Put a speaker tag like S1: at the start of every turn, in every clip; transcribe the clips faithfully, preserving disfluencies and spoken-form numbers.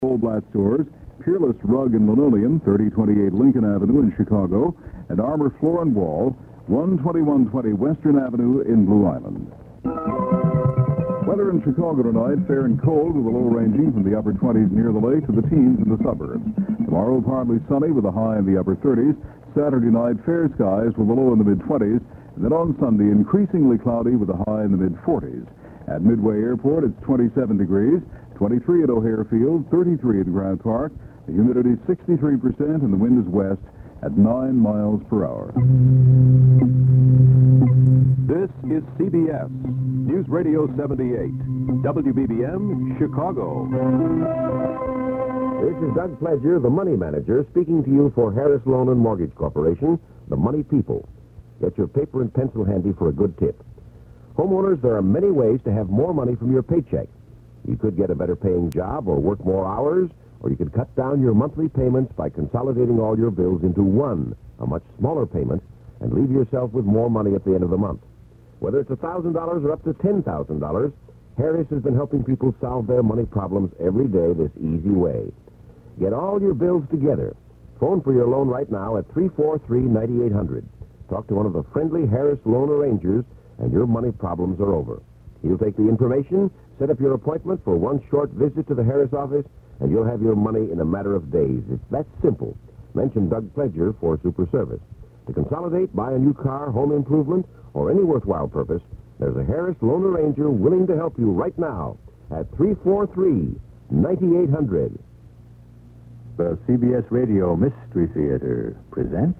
S1: Goldblatt stores, Peerless Rug and Linoleum, thirty twenty-eight Lincoln Avenue in Chicago, and Armor Floor and Wall, one twenty-one twenty Western Avenue in Blue Island. Weather in Chicago tonight, fair and cold with a low ranging from the upper twenties near the lake to the teens in the suburbs. Tomorrow, partly sunny with a high in the upper thirties. Saturday night, fair skies with a low in the mid-twenties. And then on Sunday, increasingly cloudy with a high in the mid-forties. At Midway Airport, it's twenty-seven degrees, twenty-three at O'Hare Field, thirty-three at Grant Park. The humidity sixty-three percent and the wind is west at nine miles per hour.
S2: This is C B S News Radio seventy-eight, W B B M, Chicago.
S3: This is Doug Pledger, the money manager, speaking to you for Harris Loan and Mortgage Corporation, the money people. Get your paper and pencil handy for a good tip. Homeowners, there are many ways to have more money from your paycheck. You could get a better paying job or work more hours, or you could cut down your monthly payments by consolidating all your bills into one, a much smaller payment, and leave yourself with more money at the end of the month. Whether it's one thousand dollars or up to ten thousand dollars, Harris has been helping people solve their money problems every day this easy way. Get all your bills together. Phone for your loan right now at three four three, nine eight hundred. Talk to one of the friendly Harris loan arrangers, and your money problems are over. He'll take the information, set up your appointment for one short visit to the Harris office, and you'll have your money in a matter of days. It's that simple. Mention Doug Pledger for super service. To consolidate, buy a new car, home improvement, or any worthwhile purpose, there's a Harris loan arranger willing to help you right now at three four three, nine eight hundred.
S4: The C B S Radio Mystery Theater presents...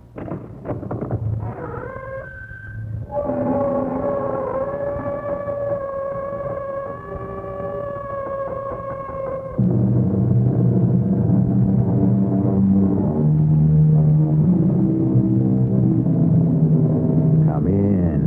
S4: Come in.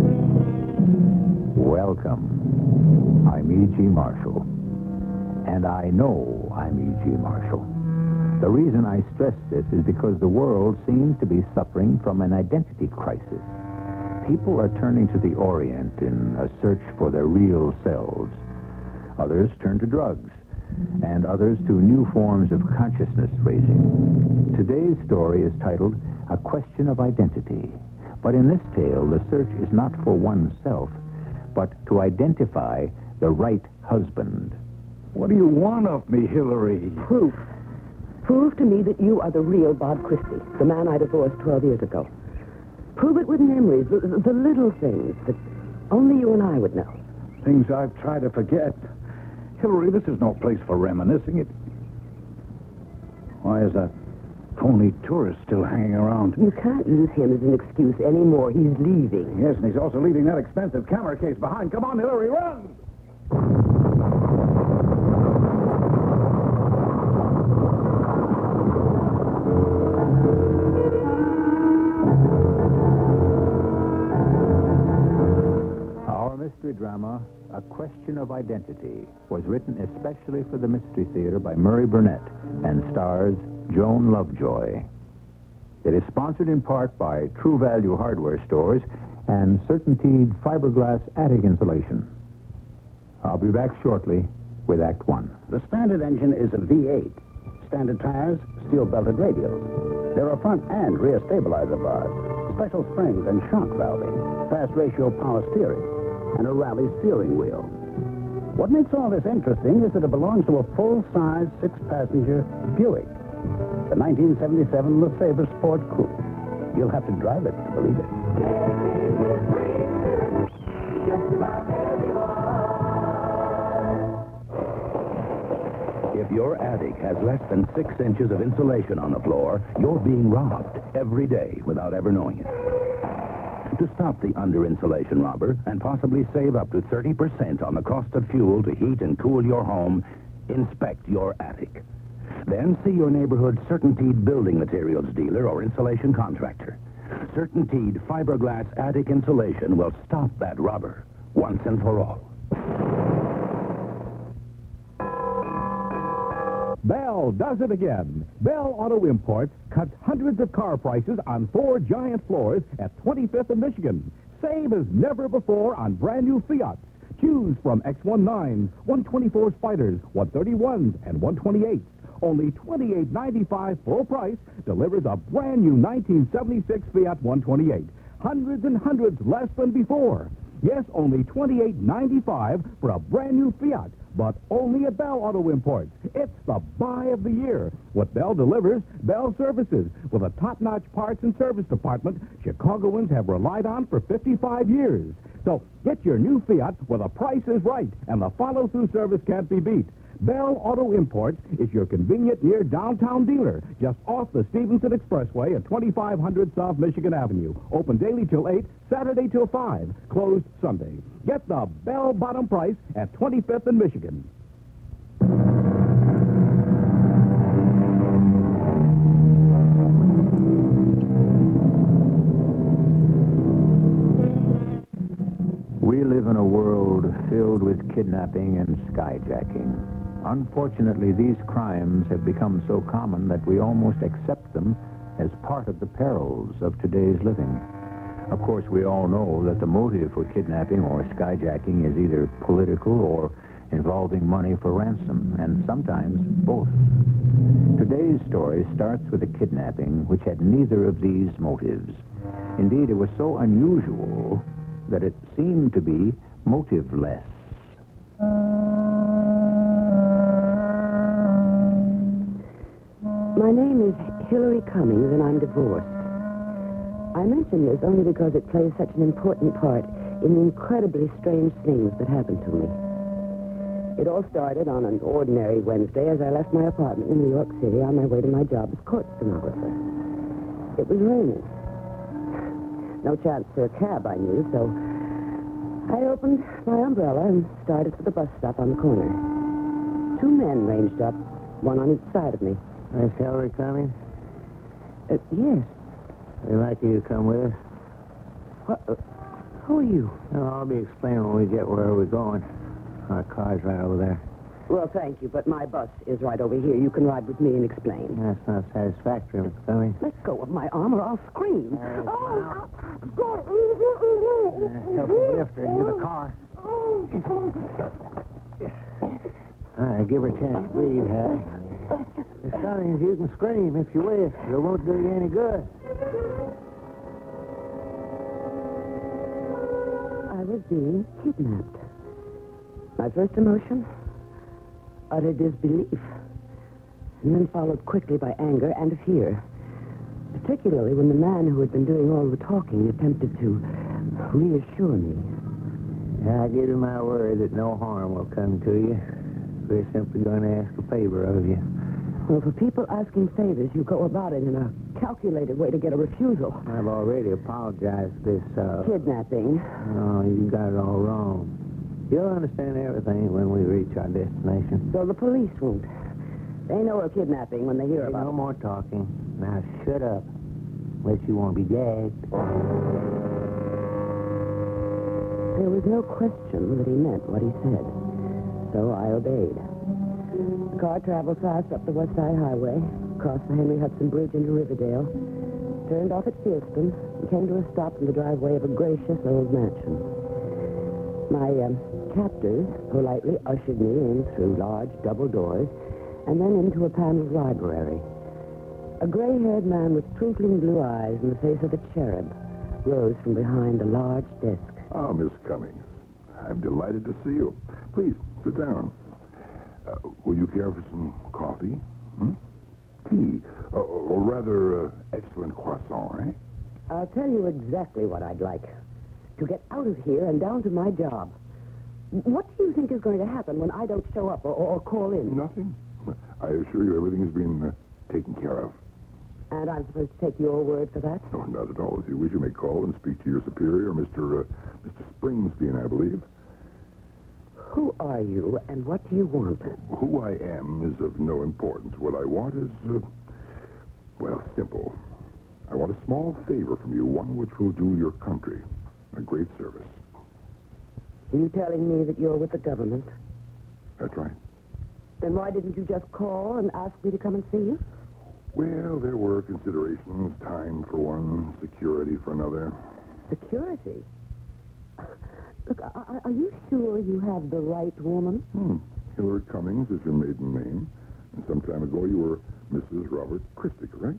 S4: Welcome. I'm E G. Marshall. And I know I'm E G. Marshall. The reason I stress this is because the world seems to be suffering from an identity crisis. People are turning to the Orient in a search for their real selves. Others turn to drugs, and others to new forms of consciousness raising. Today's story is titled A Question of Identity. But in this tale, the search is not for oneself, but to identify the right husband.
S5: What do you want of me, Hillary?
S6: Proof. Prove to me that you are the real Bob Christie, the man I divorced twelve years ago. Prove it with memories, the, the little things that only you and I would know.
S5: Things I've tried to forget. Hillary, this is no place for reminiscing. It. Why is that phony tourist still hanging around?
S6: You can't use him as an excuse anymore. He's leaving.
S5: Yes, and he's also leaving that expensive camera case behind. Come on, Hillary, run!
S4: Mystery drama, A Question of Identity, was written especially for the Mystery Theater by Murray Burnett and stars Joan Lovejoy. It is sponsored in part by True Value Hardware Stores and Certainteed Fiberglass Attic Insulation. I'll be back shortly with Act One.
S7: The standard engine is a V eight. Standard tires, steel-belted radials. There are front and rear stabilizer bars, special springs and shock valving, fast-ratio power steering, and a rally steering wheel. What makes all this interesting is that it belongs to a full-size, six-passenger Buick, the nineteen seventy-seven LeSabre Sport Coupe. You'll have to drive it to believe it.
S8: If your attic has less than six inches of insulation on the floor, you're being robbed every day without ever knowing it. To stop the under-insulation robber and possibly save up to thirty percent on the cost of fuel to heat and cool your home, inspect your attic. Then see your neighborhood Certainteed building materials dealer or insulation contractor. Certainteed fiberglass attic insulation will stop that robber once and for all.
S9: Bell does it again. Bell Auto Imports cuts hundreds of car prices on four giant floors at twenty-fifth and Michigan. Save as never before on brand new Fiats. Choose from X nineteens, one twenty-four Spiders, one thirty-ones, and one twenty-eights. Only twenty-eight ninety-five full price delivers a brand new nineteen seventy-six Fiat one twenty-eight. Hundreds and hundreds less than before. Yes, only twenty-eight ninety-five for a brand new Fiat, but only at Bell Auto Imports. It's the buy of the year. What Bell delivers, Bell services. With a top-notch parts and service department Chicagoans have relied on for fifty-five years. So get your new Fiat where the price is right and the follow-through service can't be beat. Bell Auto Imports is your convenient near downtown dealer, just off the Stevenson Expressway at twenty-five hundred South Michigan Avenue. Open daily till eight, Saturday till five, closed Sunday. Get the Bell bottom price at twenty-fifth and Michigan.
S4: We live in a world filled with kidnapping and skyjacking. Unfortunately, these crimes have become so common that we almost accept them as part of the perils of today's living. Of course, we all know that the motive for kidnapping or skyjacking is either political or involving money for ransom, and sometimes both. Today's story starts with a kidnapping which had neither of these motives. Indeed, it was so unusual that it seemed to be motiveless.
S6: My name is Hillary Cummings, and I'm divorced. I mention this only because it plays such an important part in the incredibly strange things that happened to me. It all started on an ordinary Wednesday as I left my apartment in New York City on my way to my job as court stenographer. It was raining. No chance for a cab, I knew, so I opened my umbrella and started for the bus stop on the corner. Two men ranged up, one on each side of me.
S10: Miss Hillary Cummings?
S6: Uh, yes.
S10: We'd like you to come with us.
S6: What? Uh, who are you?
S10: No, I'll be explaining when we get where we're going. Our car's right over there.
S6: Well, thank you, but my bus is right over here. You can ride with me and explain.
S10: That's not satisfactory, Miss Cummings.
S6: Let go of my arm or I'll scream.
S10: Uh,
S6: oh!
S10: Uh, help me lift her into the car. All right, give her a chance to breathe, Harry. Miss Cummings, you can scream if you wish. It won't do you any good.
S6: I was being kidnapped. My first emotion? Utter disbelief. And then followed quickly by anger and fear. Particularly when the man who had been doing all the talking attempted to reassure me.
S10: I give you my word that no harm will come to you. We're simply going to ask a favor of you.
S6: Well, for people asking favors, you go about it in a calculated way to get a refusal.
S10: I've already apologized for this, uh...
S6: kidnapping.
S10: Oh, you got it all wrong. You'll understand everything when we reach our destination.
S6: So the police won't. They know we're kidnapping when they hear
S10: Hey,
S6: about
S10: no
S6: it.
S10: more talking. Now shut up. Unless you want to be gagged.
S6: There was no question that he meant what he said. So I obeyed. The car traveled fast up the West Side Highway, crossed the Henry Hudson Bridge into Riverdale, turned off at Fieldstone, and came to a stop in the driveway of a gracious old mansion. My um, captors politely ushered me in through large double doors and then into a paneled library. A gray-haired man with twinkling blue eyes and the face of a cherub rose from behind a large desk.
S11: Ah, Miss Cummings. I'm delighted to see you. Please, sit down. Uh, will you care for some coffee? Hmm? Tea? Uh, or rather, uh, excellent croissant, eh?
S6: I'll tell you exactly what I'd like. To get out of here and down to my job. What do you think is going to happen when I don't show up or, or call in?
S11: Nothing. I assure you everything has been uh, taken care of.
S6: And I'm supposed to take your word for that?
S11: No, not at all. If you wish, you may call and speak to your superior, Mister Uh, Mister Springsteen, I believe.
S6: Who are you, and what do you want?
S11: Who I am is of no importance. What I want is, uh, well, simple. I want a small favor from you, one which will do your country a great service.
S6: Are you telling me that you're with the government?
S11: That's right.
S6: Then why didn't you just call and ask me to come and see you?
S11: Well, there were considerations. Time for one, security for another.
S6: Security? Look, are, are you sure you have the right woman?
S11: Hmm. Hillary Cummings is your maiden name. And some time ago you were Missus Robert Christie, correct?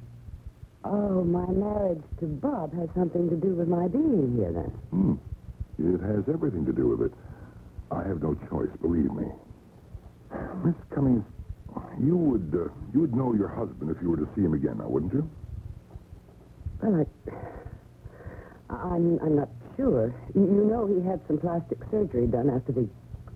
S6: Oh, my marriage to Bob has something to do with my being here, then.
S11: Hmm. It has everything to do with it. I have no choice, believe me. Miss Cummings, you would uh, you would know your husband if you were to see him again, now, wouldn't you?
S6: Well, I, I'm, I'm not sure. You, you know he had some plastic surgery done after the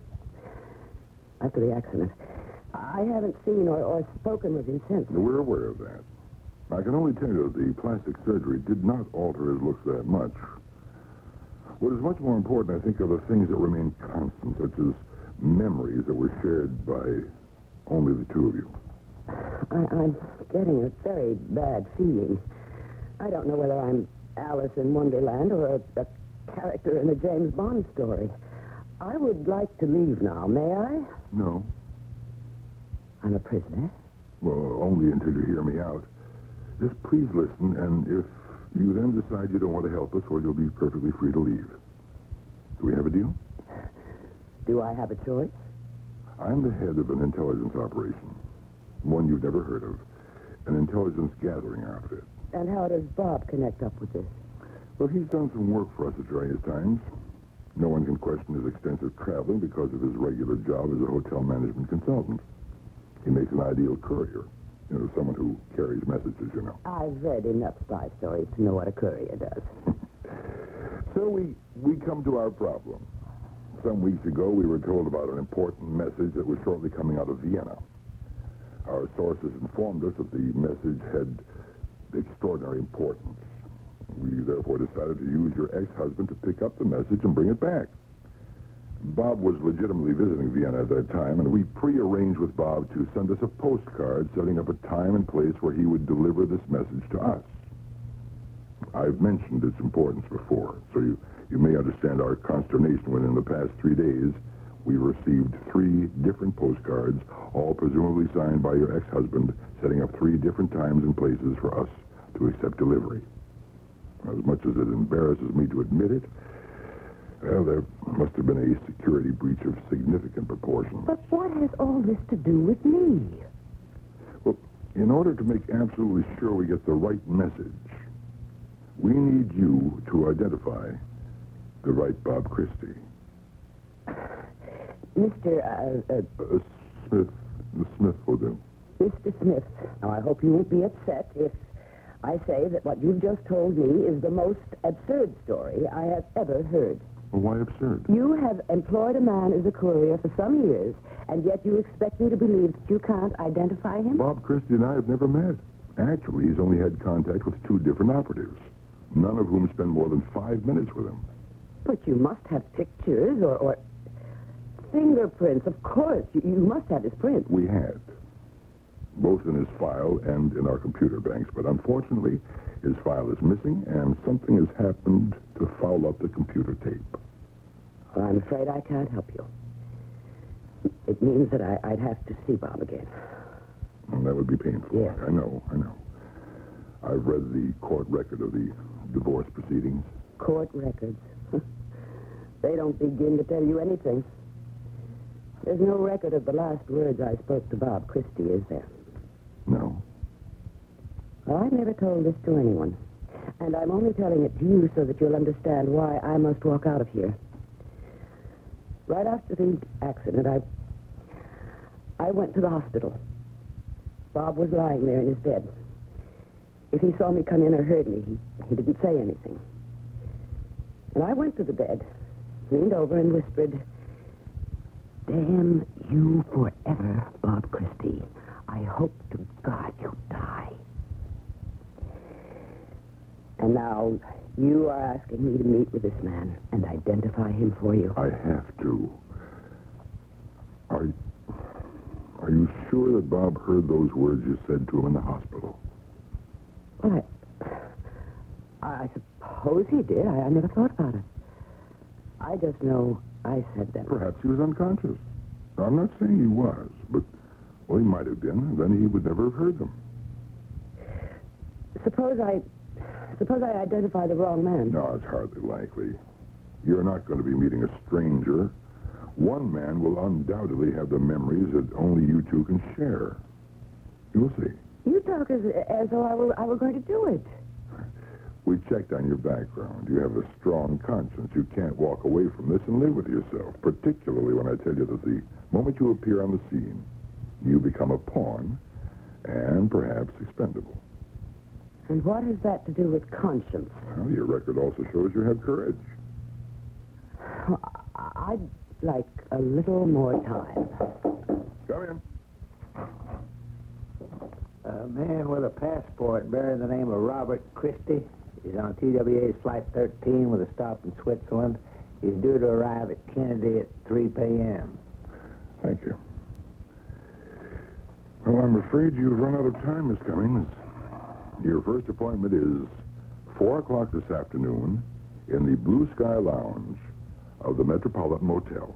S6: after the accident. I haven't seen or, or spoken with him since.
S11: We're aware of that. I can only tell you that the plastic surgery did not alter his looks that much. What is much more important, I think, are the things that remain constant, such as memories that were shared by only the two of you.
S6: I, I'm getting a very bad feeling. I don't know whether I'm Alice in Wonderland or a, a character in a James Bond story. I would like to leave now. May I?
S11: No.
S6: I'm a prisoner.
S11: Well, only until you hear me out. Just please listen, and if you then decide you don't want to help us, well, you'll be perfectly free to leave. Do we have a deal?
S6: Do I have a choice?
S11: I'm the head of an intelligence operation, one you've never heard of, an intelligence gathering outfit.
S6: And how does Bob connect up with this?
S11: Well, he's done some work for us at various times. No one can question his extensive traveling because of his regular job as a hotel management consultant. He makes an ideal courier. You know, someone who carries messages, you know.
S6: I've read enough spy stories to know what a courier does.
S11: So we, we come to our problem. Some weeks ago, we were told about an important message that was shortly coming out of Vienna. Our sources informed us that the message had extraordinary importance. We therefore decided to use your ex-husband to pick up the message and bring it back. Bob was legitimately visiting Vienna at that time, and we pre-arranged with Bob to send us a postcard setting up a time and place where he would deliver this message to us. I've mentioned its importance before, so you, you may understand our consternation when in the past three days we received three different postcards, all presumably signed by your ex-husband, setting up three different times and places for us to accept delivery. As much as it embarrasses me to admit it, well, there must have been a security breach of significant proportions.
S6: But what has all this to do with me?
S11: Well, in order to make absolutely sure we get the right message, we need you to identify the right Bob Christie.
S6: Mister Uh, uh,
S11: uh, Smith, the Smith will do.
S6: Mister Smith, now I hope you won't be upset if I say that what you've just told me is the most absurd story I have ever heard.
S11: Well, why absurd?
S6: You have employed a man as a courier for some years, and yet you expect me to believe that you can't identify him?
S11: Bob Christie and I have never met. Actually, he's only had contact with two different operatives, none of whom spend more than five minutes with him.
S6: But you must have pictures or, or fingerprints. Of course, you, you must have his prints.
S11: We had, both in his file and in our computer banks. But unfortunately, his file is missing, and something has happened to foul up the computer tape.
S6: Well, I'm afraid I can't help you. It means that I, I'd have to see Bob again.
S11: And that would be painful.
S6: Yes.
S11: I know, I know. I've read the court record of the divorce proceedings.
S6: Court records? They don't begin to tell you anything. There's no record of the last words I spoke to Bob Christie, is there?
S11: No.
S6: Well, I've never told this to anyone. And I'm only telling it to you so that you'll understand why I must walk out of here. Right after the accident, I... I went to the hospital. Bob was lying there in his bed. If he saw me come in or heard me, he, he didn't say anything. And I went to the bed, leaned over and whispered, "Damn you forever, Bob Christie. I hope to God you die." And now you are asking me to meet with this man and identify him for you.
S11: I have to. Are, are you sure that Bob heard those words you said to him in the hospital?
S6: Well, I, I suppose he did. I, I never thought about it. I just know I said them.
S11: Perhaps he was unconscious. I'm not saying he was, but, well, he might have been, and then he would never have heard them.
S6: Suppose I... Suppose I identify the wrong man.
S11: No, it's hardly likely. You're not going to be meeting a stranger. One man will undoubtedly have the memories that only you two can share. You'll see.
S6: You talk as, as though I were, I were going to do it.
S11: We checked on your background. You have a strong conscience. You can't walk away from this and live with yourself, particularly when I tell you that the moment you appear on the scene, you become a pawn and perhaps expendable.
S6: And what has that to do with conscience?
S11: Well, your record also shows you have courage.
S6: I'd like a little more time.
S11: Come in.
S10: A man with a passport bearing the name of Robert Christie is on T W A's Flight thirteen with a stop in Switzerland. He's due to arrive at Kennedy at three p.m.
S11: Thank you. Well, I'm afraid you've run out of time, Miss Cummings. Your first appointment is four o'clock this afternoon in the Blue Sky Lounge of the Metropolitan Motel.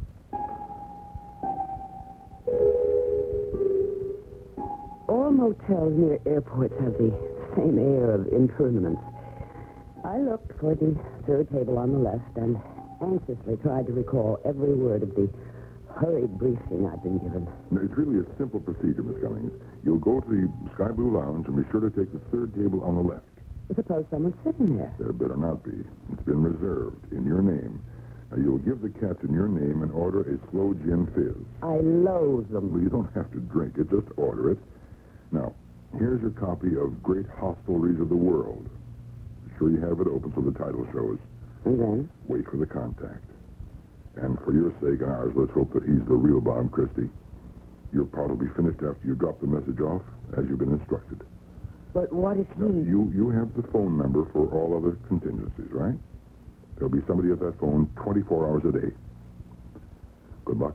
S6: All motels near airports have the same air of impermanence. I looked for the third table on the left and anxiously tried to recall every word of the hurried briefing I'd been given.
S11: No, it's really a simple procedure, Miss Cummings. You'll go to the Sky Blue Lounge and be sure to take the third table on the left.
S6: Suppose someone's sitting there.
S11: There better not be. It's been reserved in your name. Now, you'll give the captain your name and order a slow gin fizz.
S6: I loathe them.
S11: Well, you don't have to drink it. Just order it. Now, here's your copy of Great Hostelries of the World. Be sure you have it open so the title shows.
S6: And then?
S11: Wait for the contact. And for your sake and ours, let's hope that he's the real Bob Christie. Your part will be finished after you drop the message off, as you've been instructed.
S6: But what if he...
S11: Now, you, you have the phone number for all other contingencies, right? There'll be somebody at that phone twenty-four hours a day. Good luck.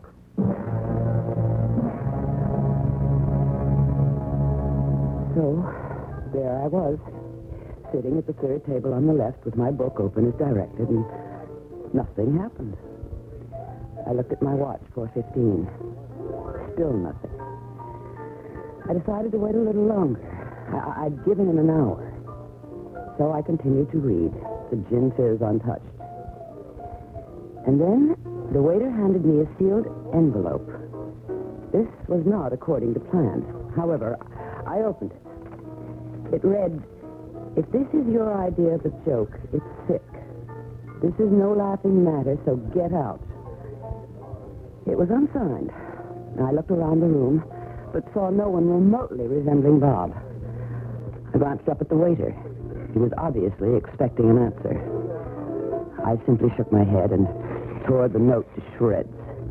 S6: So, there I was, sitting at the third table on the left with my book open as directed, and nothing happened. I looked at my watch, four fifteen. Still nothing. I decided to wait a little longer. I- I'd given him an hour. So I continued to read, the gin fizz untouched. And then the waiter handed me a sealed envelope. This was not according to plan. However, I opened it. It read, "If this is your idea of a joke, it's sick. This is no laughing matter, so get out." It was unsigned. I looked around the room, but saw no one remotely resembling Bob. I glanced up at the waiter. He was obviously expecting an answer. I simply shook my head and tore the note to shreds.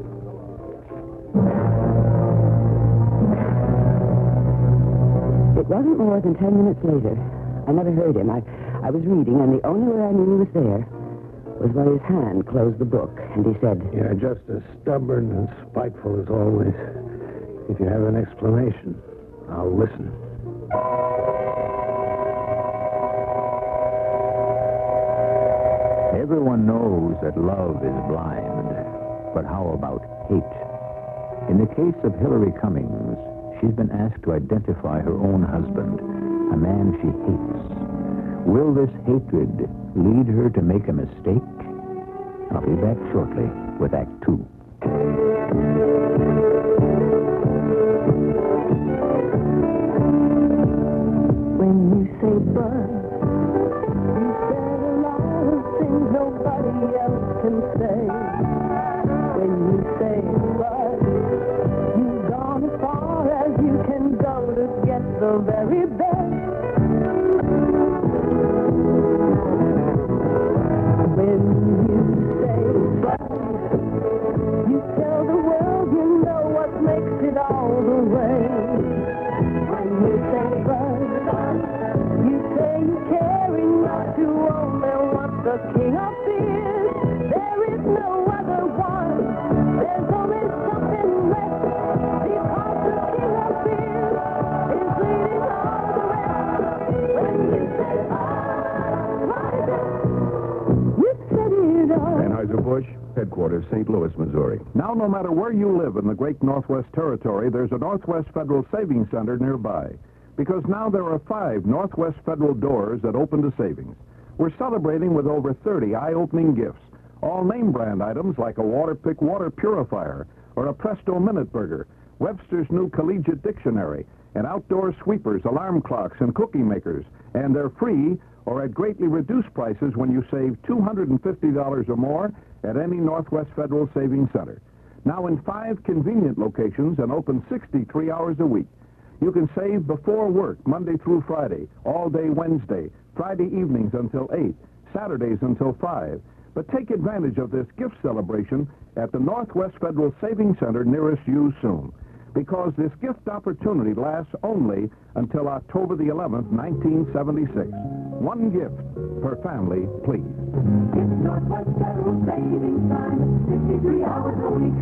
S6: It wasn't more than ten minutes later. I never heard him. I, I was reading, and the only way I knew he was there was when his hand closed the book, and he said...
S10: You're just as stubborn and spiteful as always. If you have an explanation, I'll listen.
S4: Everyone knows that love is blind, but how about hate? In the case of Hillary Cummings, she's been asked to identify her own husband, a man she hates. Will this hatred lead her to make a mistake? I'll be back shortly with Act Two.
S6: When you say bud, you said a lot of things nobody else can say. When you say bud, you've gone as far as you can go to get the very best. When you say bud, you tell the world you know what makes it all the way. When you say bud, you say you care enough to only want the king of beers. There is no other one. There's only something left because the king of beers is leading all the rest. When you say bud, you said it all.
S2: Anheuser-Busch, headquarters, Saint Louis, Missouri.
S9: Now, no matter where you live in the great Northwest Territory, there's a Northwest Federal Savings Center nearby. Because now there are five Northwest Federal doors that open to savings. We're celebrating with over thirty eye-opening gifts,
S2: All name brand items like a Waterpik water purifier or a Presto Minute Burger, Webster's new Collegiate Dictionary, and outdoor sweepers, alarm clocks, and cookie makers. And they're free or at greatly reduced prices when you save two hundred fifty dollars or more at any Northwest Federal Savings Center. Now in five convenient locations and open sixty-three hours a week. You can save before work, Monday through Friday, all day Wednesday, Friday evenings until eight, Saturdays until five. But take advantage of this gift celebration at the Northwest Federal Savings Center nearest you soon, because this gift opportunity lasts only until October the eleventh, nineteen seventy-six. One gift per family, please.
S12: It's Northwest Federal Savings Time, sixty-three hours a week.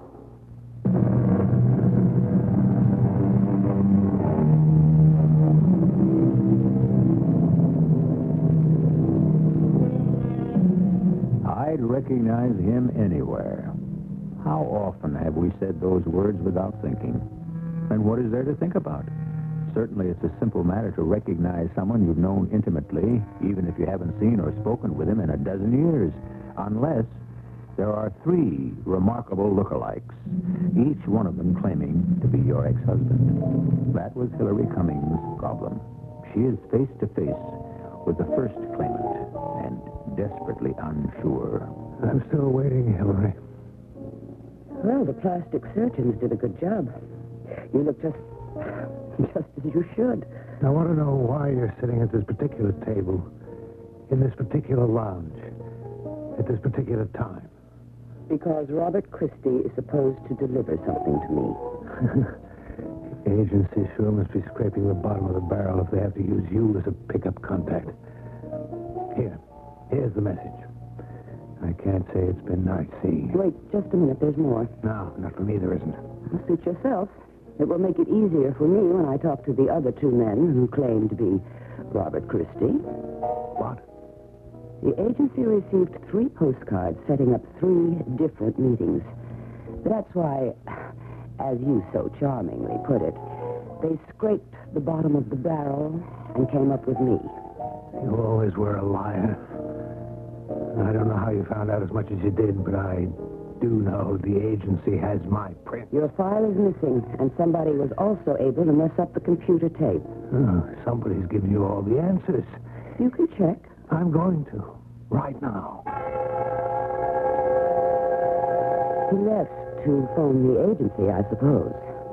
S4: I'd recognize him anywhere. How often have we said those words without thinking? And what is there to think about? Certainly it's a simple matter to recognize someone you've known intimately, even if you haven't seen or spoken with him in a dozen years, unless there are three remarkable lookalikes, each one of them claiming to be your ex-husband. That was Hillary Cummings' problem. She is face to face with the first claimant and desperately unsure.
S10: I'm still waiting, Hillary.
S6: Well, the plastic surgeons did a good job. You look just, just as you should.
S10: I want to know why you're sitting at this particular table, in this particular lounge, at this particular time.
S6: Because Robert Christie is supposed to deliver something to me.
S10: The agency sure must be scraping the bottom of the barrel if they have to use you as a pickup contact. Here, here's the message. I can't say it's been nice seeing you.
S6: Wait, just a minute. There's more.
S10: No, not for me, there isn't.
S6: Well, suit yourself. It will make it easier for me when I talk to the other two men who claim to be Robert Christie.
S10: What?
S6: The agency received three postcards setting up three different meetings. That's why, as you so charmingly put it, they scraped the bottom of the barrel and came up with me.
S10: You always were a liar. I don't know how you found out as much as you did, but I do know the agency has my print.
S6: Your file is missing, and somebody was also able to mess up the computer tape.
S10: Oh, somebody's giving you all the answers.
S6: You can check.
S10: I'm going to. Right now.
S6: He left to phone the agency, I suppose.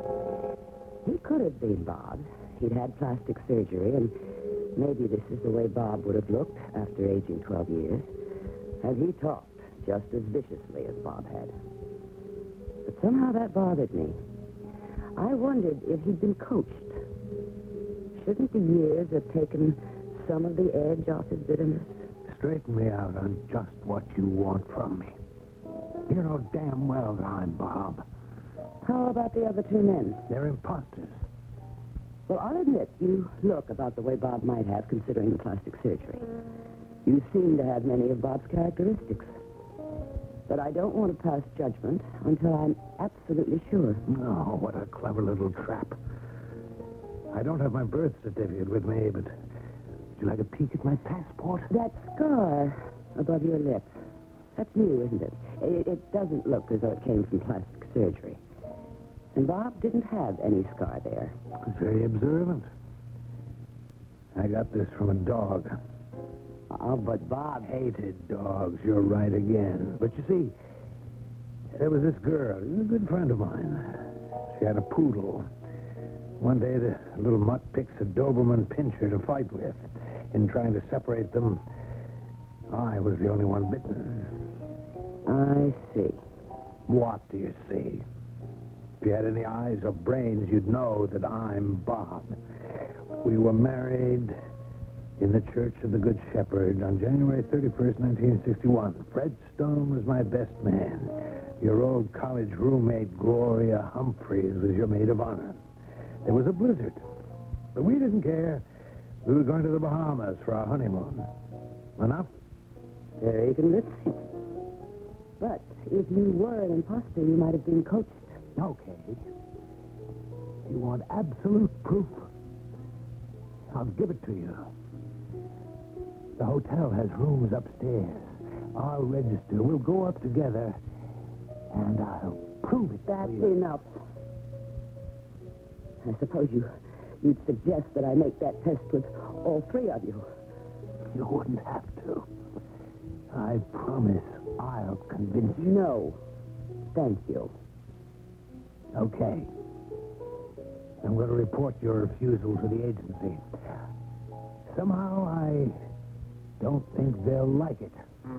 S6: He could have been Bob. He'd had plastic surgery, and maybe this is the way Bob would have looked after aging twelve years. And he talked just as viciously as Bob had. But somehow that bothered me. I wondered if he'd been coached. Shouldn't the years have taken some of the edge off his bitterness?
S10: Straighten me out on just what you want from me. You know damn well that I'm Bob.
S6: How about the other two men?
S10: They're imposters.
S6: Well, I'll admit you look about the way Bob might have, considering the plastic surgery. You seem to have many of Bob's characteristics. But I don't want to pass judgment until I'm absolutely sure.
S10: Oh, what a clever little trap. I don't have my birth certificate with me, but would you like a peek at my passport?
S6: That scar above your lip, that's new, isn't it? It, it doesn't look as though it came from plastic surgery. And Bob didn't have any scar there.
S10: It's very observant. I got this from a dog.
S6: Oh, but Bob
S10: hated dogs. You're right again. But you see, there was this girl. She was a good friend of mine. She had a poodle. One day, the little mutt picks a Doberman Pinscher to fight with. In trying to separate them, I was the only one bitten.
S6: I see.
S10: What do you see? If you had any eyes or brains, you'd know that I'm Bob. We were married in the Church of the Good Shepherd on January thirty-first, nineteen sixty-one. Fred Stone was my best man. Your old college roommate, Gloria Humphreys, was your maid of honor. There was a blizzard, but we didn't care. We were going to the Bahamas for our honeymoon. Enough?
S6: Very convincing. But if you were an imposter, you might have been coached.
S10: Okay. You want absolute proof? I'll give it to you. The hotel has rooms upstairs. I'll register. We'll go up together, and I'll prove it.
S6: That's
S10: to you.
S6: enough. I suppose you, you'd suggest that I make that test with all three of you.
S10: You wouldn't have to. I promise I'll convince you.
S6: No. Thank you.
S10: Okay. I'm going to report your refusal to the agency. Somehow I don't think they'll like it.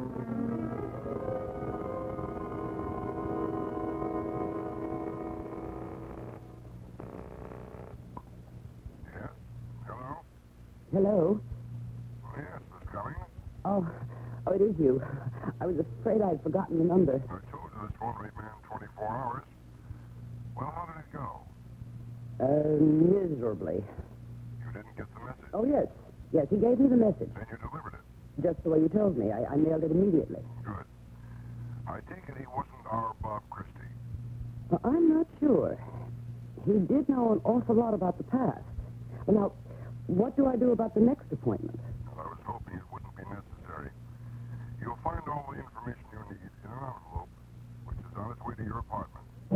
S11: Yes? Hello?
S6: Hello?
S11: Oh, yes, Miss Cummings.
S6: Oh, oh, it is you. I was afraid I'd forgotten the number.
S11: I told you this phone rate man twenty-four hours. Well, how did it go?
S6: Uh, miserably.
S11: You didn't get the message.
S6: Oh, yes. Yes, he gave me the message.
S11: And you delivered it.
S6: Just the way you told me. I, I mailed it immediately.
S11: Good. I take it he wasn't our Bob Christie.
S6: Well, I'm not sure. He did know an awful lot about the past. Well, now, what do I do about the next appointment?
S11: Well, I was hoping it wouldn't be necessary. You'll find all the information you need in an envelope, which is on its way to your apartment.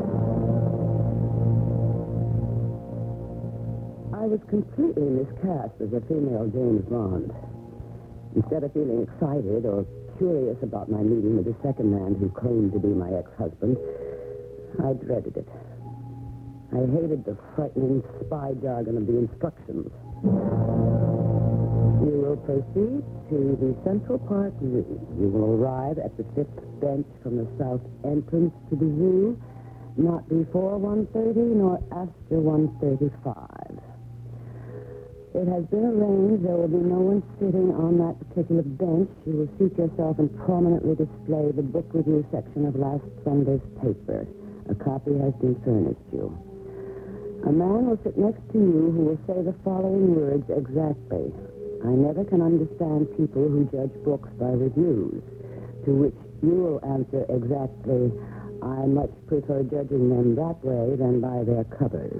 S6: I was completely miscast as a female James Bond. Instead of feeling excited or curious about my meeting with the second man who claimed to be my ex-husband, I dreaded it. I hated the frightening spy jargon of the instructions. You will proceed to the Central Park Zoo. You will arrive at the fifth bench from the south entrance to the zoo, not before one thirty nor after one thirty-five. It has been arranged there will be no one sitting on that particular bench. You will seat yourself and prominently display the book review section of last Sunday's paper. A copy has been furnished you. A man will sit next to you who will say the following words exactly. I never can understand people who judge books by reviews, to which you will answer exactly, I much prefer judging them that way than by their covers.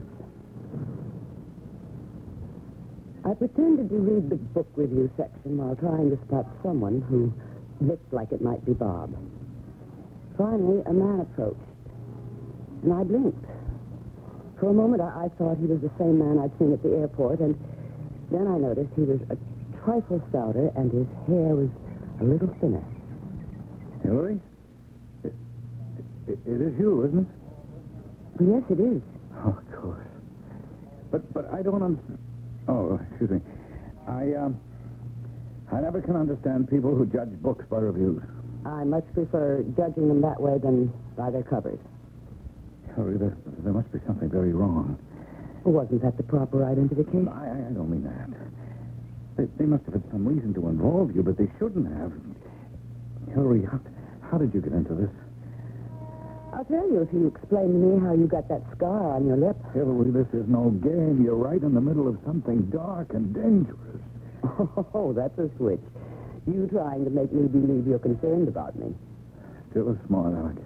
S6: I pretended to read the book review section while trying to spot someone who looked like it might be Bob. Finally, a man approached, and I blinked. For a moment, I, I thought he was the same man I'd seen at the airport, and then I noticed he was a trifle stouter, and his hair was a little thinner.
S5: Hillary? It, it, it is you, isn't it?
S6: Yes, it is.
S5: Oh, of course. But but I don't understand. Oh, excuse me. I, um, I never can understand people who judge books by reviews.
S6: I much prefer judging them that way than by their covers.
S5: Hillary, there, there must be something very wrong.
S6: Wasn't that the proper identification?
S5: I, I don't mean that. They, they must have had some reason to involve you, but they shouldn't have. Hillary, how, how did you get into this?
S6: I'll tell you if you explain to me how you got that scar on your lip.
S5: Hillary, this is no game. You're right in the middle of something dark and dangerous.
S6: Oh, that's a switch. You trying to make me believe you're concerned about me.
S5: Still a smart aleck.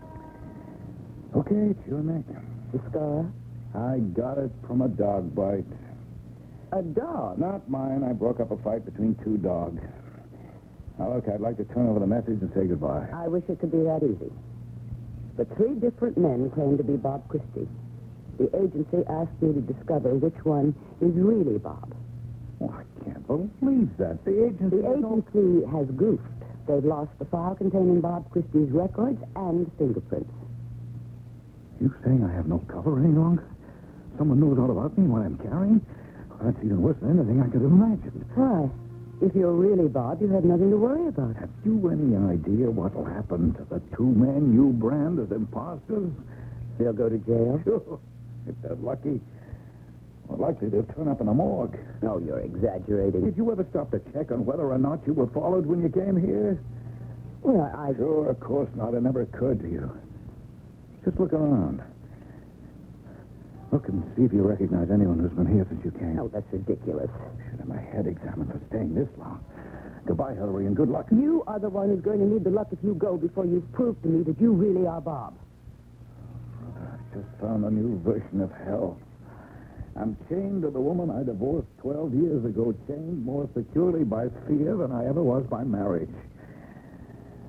S5: Okay, it's your neck.
S6: The scar?
S5: I got it from a dog bite.
S6: A dog?
S5: Not mine. I broke up a fight between two dogs. Now, look, I'd like to turn over the message and say goodbye.
S6: I wish it could be that easy. But three different men claim to be Bob Christie. The agency asked me to discover which one is really Bob.
S5: Oh, I can't believe that. The agency...
S6: The agency has goofed. They've lost the file containing Bob Christie's records and fingerprints.
S5: You saying I have no cover any longer? Someone knows all about me and what I'm carrying? Well, that's even worse than anything I could have imagined.
S6: Why? If you're really Bob, you have nothing to worry about.
S5: Have you any idea what'll happen to the two men you brand as imposters?
S6: They'll go to jail?
S5: Sure. If they're lucky. Well, likely they'll turn up in a morgue.
S6: No, you're exaggerating.
S5: Did you ever stop to check on whether or not you were followed when you came here?
S6: Well, I...
S5: Sure, of course not. It never occurred to you. Just look around. Look and see if you recognize anyone who's been here since you came.
S6: Oh, that's ridiculous.
S5: Should have my head examined for staying this long. Goodbye, Hillary, and good luck.
S6: You are the one who's going to need the luck if you go before you've proved to me that you really are Bob.
S5: Brother, I've just found a new version of hell. I'm chained to the woman I divorced twelve years ago, chained more securely by fear than I ever was by marriage.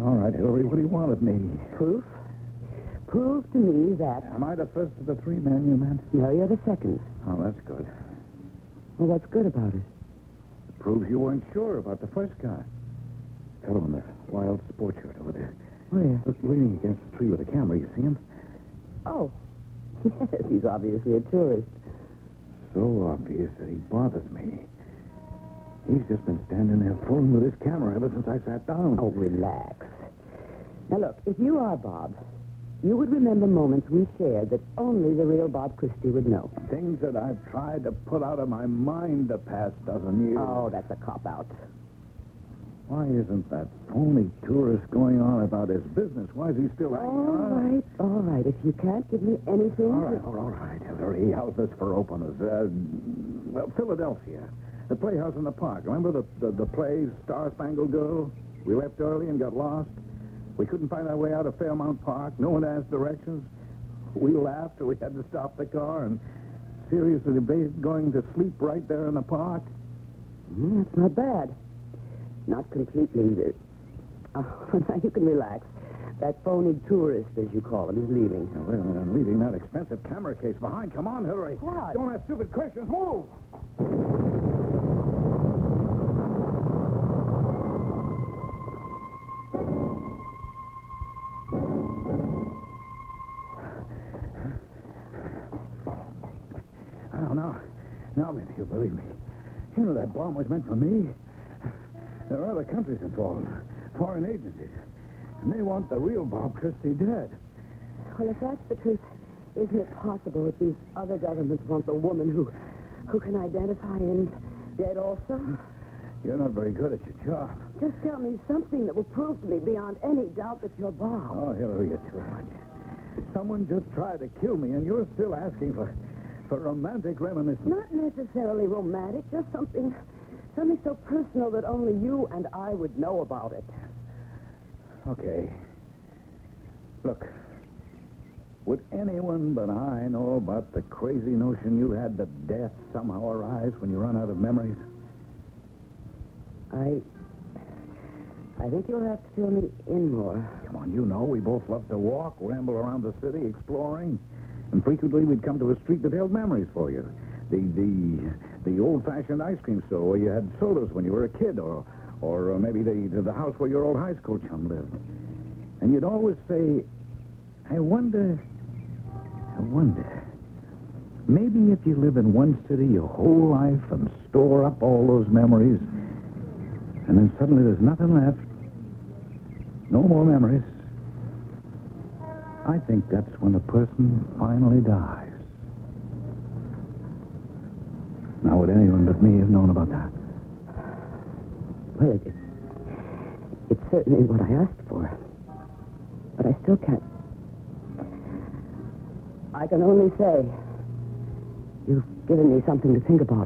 S5: All right, Hillary, what do you want of me?
S6: Proof? Prove to me that...
S5: Am I the first of the three men you met?
S6: No, you're the second.
S5: Oh, that's good.
S6: Well, what's good about it?
S5: It proves you weren't sure about the first guy. Fellow in the wild sports shirt over there.
S6: Where?
S5: Look, leaning against the tree with a camera. You see him?
S6: Oh. Yes, he's obviously a tourist.
S5: So obvious that he bothers me. He's just been standing there fooling with his camera ever since I sat down.
S6: Oh, relax. Now, look, if you are Bob, you would remember moments we shared that only the real Bob Christie would know.
S5: Things that I've tried to put out of my mind the past dozen years.
S6: Oh, that's a cop-out.
S5: Why isn't that phony tourist going on about his business? Why is he still hanging
S6: All
S5: around?
S6: right, all right. If you can't give me anything...
S5: All right, all right, Hillary. How's this for openers? Uh, well, Philadelphia. The Playhouse in the Park. Remember the, the, the play, Star-Spangled Girl? We left early and got lost. We couldn't find our way out of Fairmount Park. No one asked directions. We laughed till we had to stop the car and seriously debated going to sleep right there in the park.
S6: Mm, that's not bad. Not completely. Uh, oh, now you can relax. That phony tourist, as you call him, is leaving.
S5: Now, wait a minute. I'm leaving that expensive camera case behind. Come on, Hillary.
S6: What?
S5: Don't ask stupid questions. Move! Oh, now, now maybe you'll believe me. You know that bomb was meant for me. There are other countries involved, foreign agencies, and they want the real Bob Christie dead.
S6: Well, if that's the truth, isn't it possible that these other governments want the woman who, who can identify him dead also?
S5: You're not very good at your job.
S6: Just tell me something that will prove to me beyond any doubt that you're Bob.
S5: Oh, Hillary, you're too much. Someone just tried to kill me, and you're still asking for, for romantic reminiscence.
S6: Not necessarily romantic, just something, something so personal that only you and I would know about it.
S5: Okay. Look, would anyone but I know about the crazy notion you had that death somehow arrives when you run out of memories?
S6: I... I think you'll have to fill me in more.
S5: Come on, you know, we both love to walk, ramble around the city, exploring. And frequently we'd come to a street that held memories for you. The the the old-fashioned ice cream store where you had sodas when you were a kid, or or uh, maybe the, the house where your old high school chum lived. And you'd always say, I wonder, I wonder, maybe if you live in one city your whole life and store up all those memories, and then suddenly there's nothing left, no more memories, I think that's when a person finally dies. Now, would anyone but me have known about that?
S6: Well, it, it's certainly what I asked for. But I still can't. I can only say you've given me something to think about.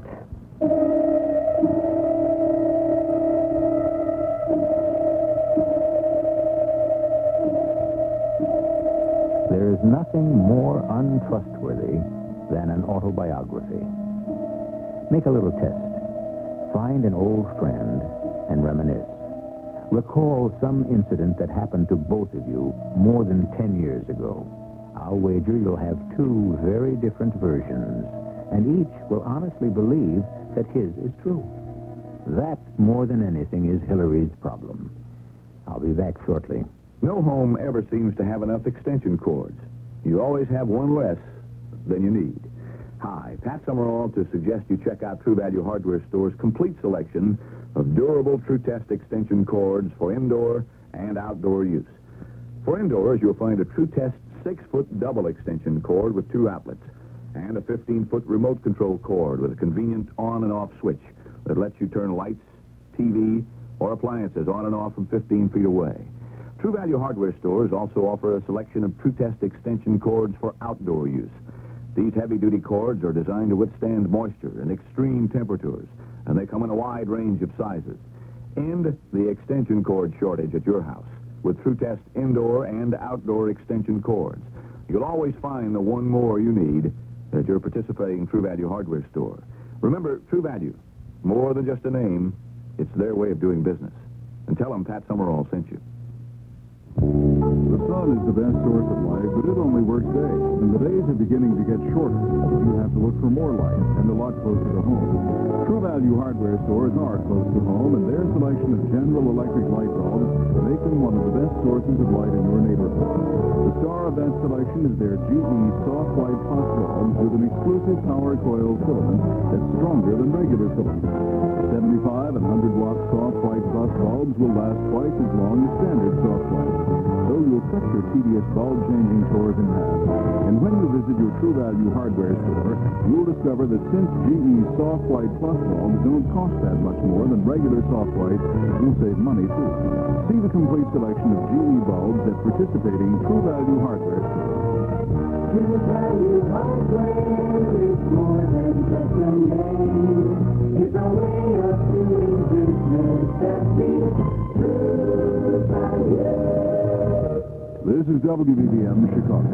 S4: There is nothing more untrustworthy than an autobiography. Make a little test. Find an old friend and reminisce. Recall some incident that happened to both of you more than ten years ago. I'll wager you'll have two very different versions, and each will honestly believe that his is true. That, more than anything, is Hillary's problem. I'll be back shortly.
S2: No home ever seems to have enough extension cords. You always have one less than you need. Hi, Pat Summerall to suggest you check out True Value Hardware Store's complete selection of durable True Test extension cords for indoor and outdoor use. For indoors, you'll find a True Test six-foot double extension cord with two outlets and a fifteen-foot remote control cord with a convenient on and off switch that lets you turn lights, T V, or appliances on and off from fifteen feet away. True Value Hardware Stores also offer a selection of True Test extension cords for outdoor use. These heavy-duty cords are designed to withstand moisture and extreme temperatures, and they come in a wide range of sizes. End the extension cord shortage at your house with True Test indoor and outdoor extension cords. You'll always find the one more you need at your participating True Value Hardware Store. Remember, True Value, more than just a name, it's their way of doing business. And tell them Pat Summerall sent you.
S1: The sun is the best source of light, but it only works days, and the days are beginning to get shorter. You have to look for more light, and a lot closer to home. True Value hardware stores are close to home, and their selection of General Electric light bulbs make them one of the best sources of light in your neighborhood. The star of that selection is their G E Soft White Plus bulbs with an exclusive power coil filament that's stronger than regular filament. seventy-five and one hundred watt Soft White Plus bulbs will last twice as long as standard Soft White, so you'll cut your tedious bulb-changing chores in half. And when you visit your True Value hardware store, you'll discover that since G E Soft White Plus bulbs don't cost that much more than regular Soft White, you'll save money, too. See the complete selection of G E bulbs at participating True Value hardware stores.
S12: True Value hardware is more than just a name. It's a way of doing business that means True Value.
S1: This is W B B M Chicago.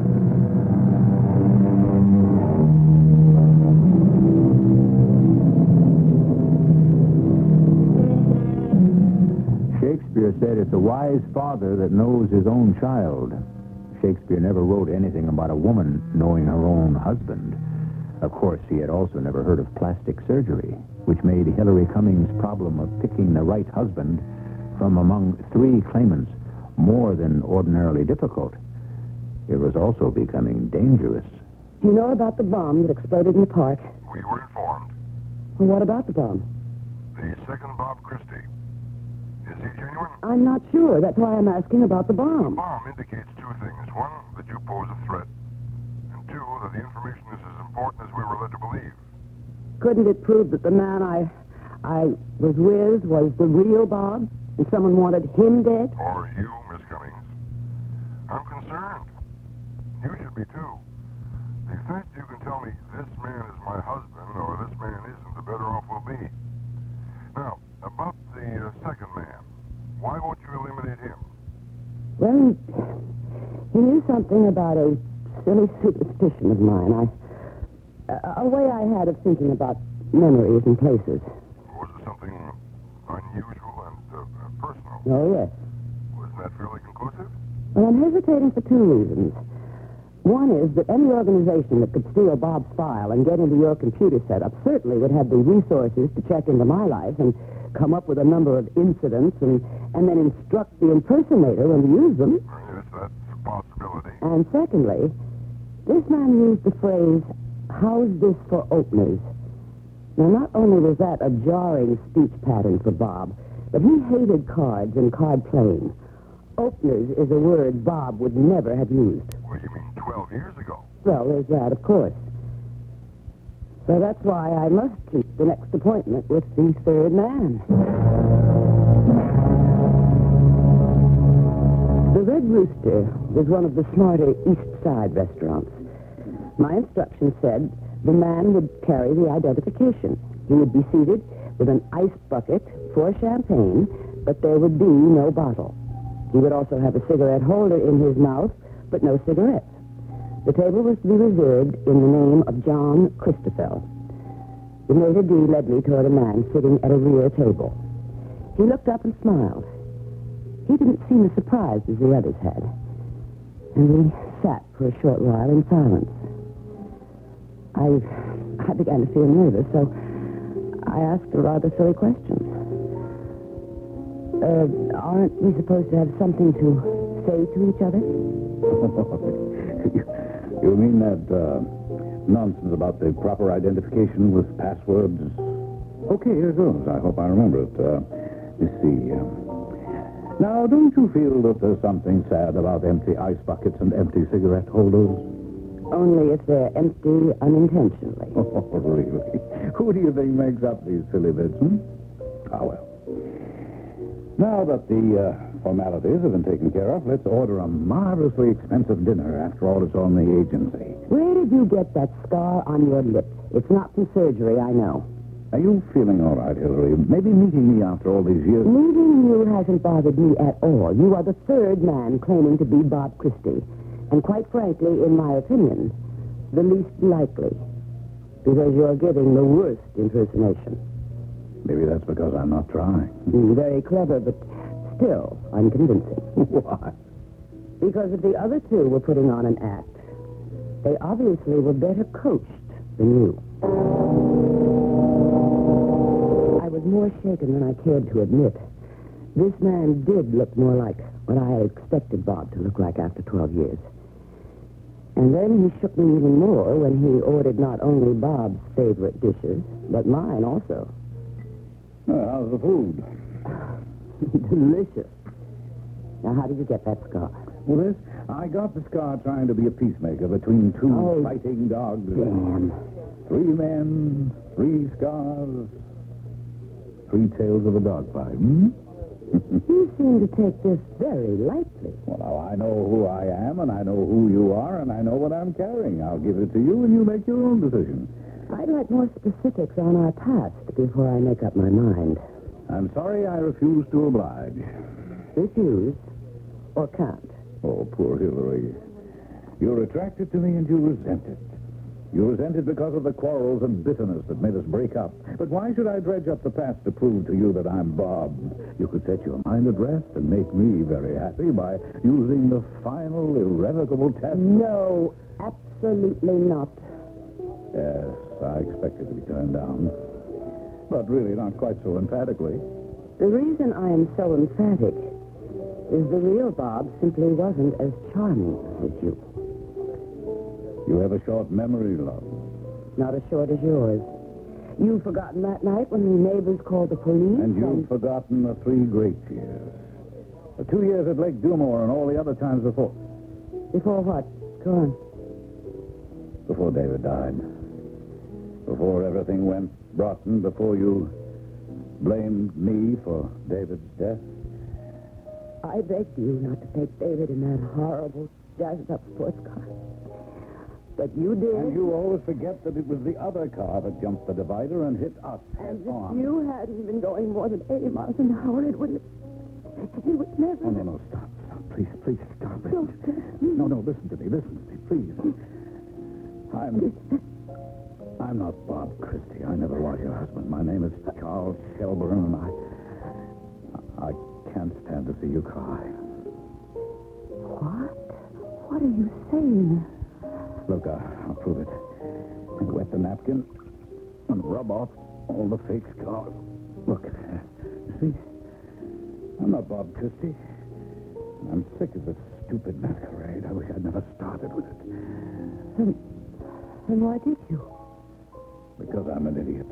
S4: Shakespeare said it's a wise father that knows his own child. Shakespeare never wrote anything about a woman knowing her own husband. Of course, he had also never heard of plastic surgery, which made Hillary Cummings' problem of picking the right husband from among three claimants more than ordinarily difficult. It was also becoming dangerous.
S6: Do you know about the bomb that exploded in the park?
S11: We were informed.
S6: Well, what about the bomb?
S11: The second Bob Christie. Is he genuine?
S6: I'm not sure. That's why I'm asking about the
S11: The
S6: bomb.
S11: bomb indicates two things. One, that you pose a threat. And two, that the information is as important as we were led to believe.
S6: Couldn't it prove that the man I I was with was the real Bob, and someone wanted him dead?
S11: Or you, Miss Cummings. I'm concerned. You should be, too. The fact you can tell me this man is my husband or this man isn't, the better off we'll be. Now, about the uh, second man, why won't you eliminate him?
S6: Well, he, he knew something about a silly superstition of mine. I, a, a way I had of thinking about memories and places.
S11: Was it something unusual and uh, personal?
S6: Oh, yes.
S11: Wasn't that fairly conclusive?
S6: Well, I'm hesitating for two reasons. One is that any organization that could steal Bob's file and get into your computer setup certainly would have the resources to check into my life and come up with a number of incidents and, and then instruct the impersonator when to use them.
S11: Yes, that's a possibility.
S6: And secondly, this man used the phrase, "How's this for openers?" Now, not only was that a jarring speech pattern for Bob, but he hated cards and card playing. Openers is a word Bob would never have used.
S11: Well, you mean twelve years ago?
S6: Well, there's that, of course. So that's why I must keep the next appointment with the third man. The Red Rooster was one of the smarter East Side restaurants. My instructions said the man would carry the identification. He would be seated with an ice bucket for champagne, but there would be no bottle. He would also have a cigarette holder in his mouth, but no cigarettes. The table was to be reserved in the name of John Christoffel. The maitre d' led me toward a man sitting at a rear table. He looked up and smiled. He didn't seem as surprised as the others had. And we sat for a short while in silence. I, I began to feel nervous, so I asked a rather silly question. Uh, aren't we supposed to have something to say to each other?
S5: You mean that uh, nonsense about the proper identification with passwords? Okay, here goes. I hope I remember it. Uh, let's see. Uh, now, don't you feel that there's something sad about empty ice buckets and empty cigarette holders?
S6: Only if they're empty unintentionally.
S5: Oh, really? Who do you think makes up these silly bits, hmm? Ah, well. Now that the uh, formalities have been taken care of, let's order a marvelously expensive dinner. After all, it's on the agency.
S6: Where did you get that scar on your lip? It's not from surgery, I know.
S5: Are you feeling all right, Hillary? Maybe meeting me after all these years...
S6: Meeting you hasn't bothered me at all. You are the third man claiming to be Bob Christie. And quite frankly, in my opinion, the least likely. Because you're giving the worst impersonation.
S5: Maybe that's because I'm not trying.
S6: Mm, very clever, but still unconvincing.
S5: Why?
S6: Because if the other two were putting on an act, they obviously were better coached than you. I was more shaken than I cared to admit. This man did look more like what I had expected Bob to look like after twelve years. And then he shook me even more when he ordered not only Bob's favorite dishes, but mine also.
S5: Well, how's the food?
S6: Delicious. Now, how did you get that scar?
S5: Well, this, I got the scar trying to be a peacemaker between two
S6: Oh,
S5: fighting dogs.
S6: Damn.
S5: Three men, three scars, three tales of a dog fight. Hmm?
S6: You seem to take this very lightly.
S5: Well, now, I know who I am, and I know who you are, and I know what I'm carrying. I'll give it to you, and you make your own decision.
S6: I'd like more specifics on our past before I make up my mind.
S5: I'm sorry I refuse to oblige.
S6: Refuse or can't?
S5: Oh, poor Hillary. You're attracted to me, and you resent it. You resent it because of the quarrels and bitterness that made us break up. But why should I dredge up the past to prove to you that I'm Bob? You could set your mind at rest and make me very happy by using the final, irrevocable test.
S6: No, absolutely not.
S5: Yes, I expected to be turned down. But really not quite so emphatically.
S6: The reason I am so emphatic is the real Bob simply wasn't as charming as you.
S5: You have a short memory, love.
S6: Not as short as yours. You've forgotten that night when the neighbors called the police.
S5: And you've forgotten the three great years. The two years at Lake Dumore and all the other times before.
S6: Before what? Go on.
S5: Before David died. Before everything went rotten. Before you blamed me for David's death.
S6: I begged you not to take David in that horrible, jazzed-up sports car. But you did.
S5: And you always forget that it was the other car that jumped the divider and hit us
S6: And
S5: head on.
S6: if you hadn't been going more than eighty miles an hour, it wouldn't... It would never...
S5: Oh, no, no, stop, stop. Please, please, stop it.
S6: Don't.
S5: No, no, listen to me, listen to me, please. I'm... I'm not Bob Christie. I never was your husband. My name is Charles Shelburne, and I... I can't stand to see you cry.
S6: What? What are you saying?
S5: Look, uh, I'll prove it. And wet the napkin and rub off all the fake scars. Look, uh, see? I'm not Bob Christie. I'm sick of this stupid masquerade. I wish I'd never started with it.
S6: Then, then why did you?
S5: Because I'm an idiot.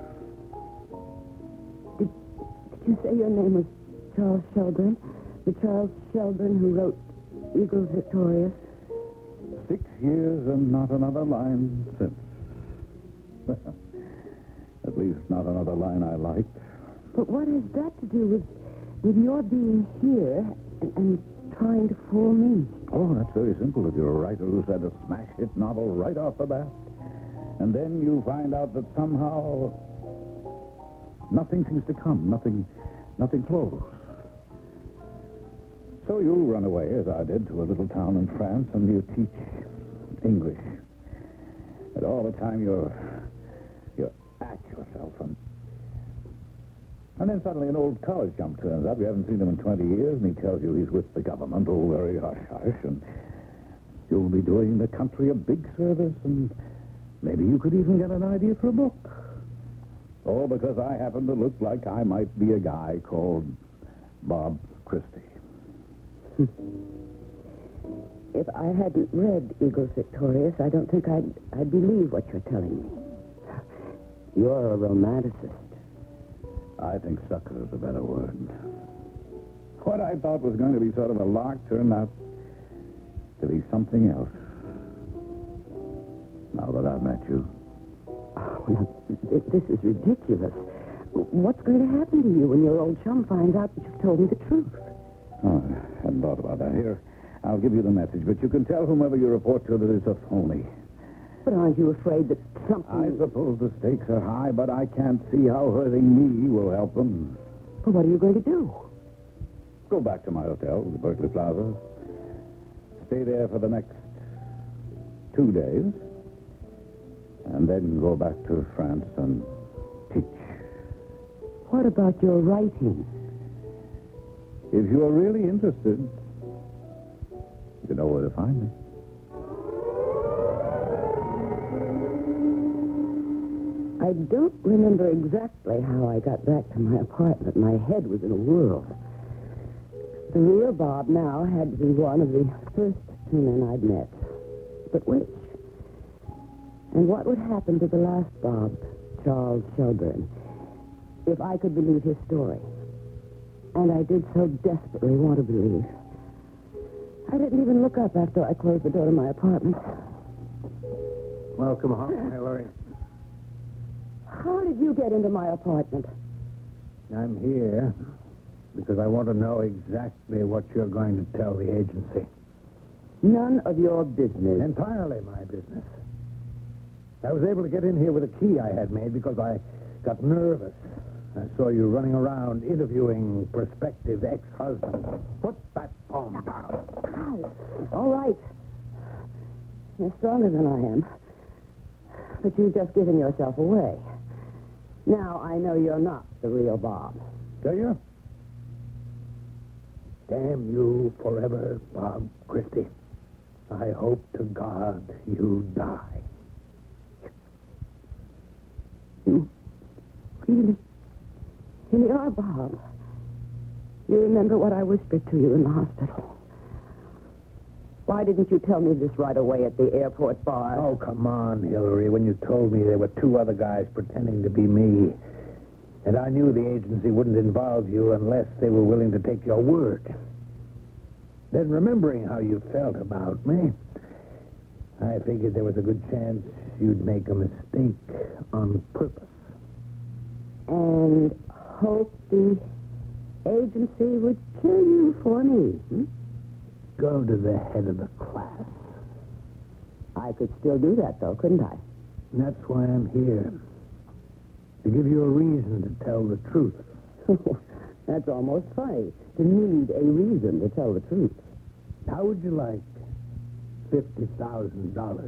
S6: Did, did you say your name was Charles Shelburne? The Charles Shelburne who wrote Eagles Victorious?
S5: Six years and not another line since. At least not another line I liked.
S6: But what has that to do with with your being here and, and trying to fool me?
S5: Oh, that's very simple. If you're a writer who's had a smash hit novel right off the bat, and then you find out that somehow nothing seems to come, nothing, nothing flows. So you run away, as I did, to a little town in France, and you teach English. And all the time you're, you're at yourself. And, and then suddenly an old college chum turns up. You haven't seen him in twenty years, and he tells you he's with the government. Oh, very hush-hush. And you'll be doing the country a big service, and maybe you could even get an idea for a book. All because I happen to look like I might be a guy called Bob Christie.
S6: If I hadn't read Eagles Victorious, I don't think I'd, I'd believe what you're telling me. You're a romanticist.
S5: I think sucker is a better word. What I thought was going to be sort of a lark turned out to be something else. Now that I've met you.
S6: Oh, now, th- this is ridiculous. What's going to happen to you when your old chum finds out that you've told me the truth?
S5: Oh, I hadn't thought about that. Here, I'll give you the message, but you can tell whomever you report to that it's a phony.
S6: But aren't you afraid that something...
S5: I suppose the stakes are high, but I can't see how hurting me will help them.
S6: Well, what are you going to do?
S5: Go back to my hotel, the Berkeley Plaza. Stay there for the next two days. And then go back to France and teach.
S6: What about your writing?
S5: If you're really interested, You know where to find me.
S6: I don't remember exactly how I got back to my apartment. My head was in a whirl. The real Bob now had to be one of the first two men I'd met. But which? And what would happen to the last Bob, Charles Shelburne, if I could believe his story? And I did so desperately want to believe. I didn't even look up after I closed the door to my apartment.
S10: Welcome home, Hillary.
S6: How did you get into my apartment?
S10: I'm here because I want to know exactly what you're going to tell the agency.
S6: None of your business.
S10: Entirely my business. I was able to get in here with a key I had made because I got nervous. I saw you running around interviewing prospective ex-husbands. Put that phone down.
S6: All right. You're stronger than I am. But you've just given yourself away. Now I know you're not the real Bob.
S10: Do you? Damn you forever, Bob Christie. I hope to God you die.
S6: You really, really are Bob. You remember what I whispered to you in the hospital. Why didn't you tell me this right away at the airport bar?
S10: Oh, come on, Hillary. When you told me there were two other guys pretending to be me, and I knew the agency wouldn't involve you unless they were willing to take your word. Then, remembering how you felt about me, I figured there was a good chance you'd make a mistake on purpose.
S6: And hope the agency would kill you for me, hmm?
S10: Go to the head of the class.
S6: I could still do that, though, couldn't I?
S10: And that's why I'm here. To give you a reason to tell the truth.
S6: That's almost funny, to need a reason to tell the truth.
S10: How would you like fifty thousand dollars?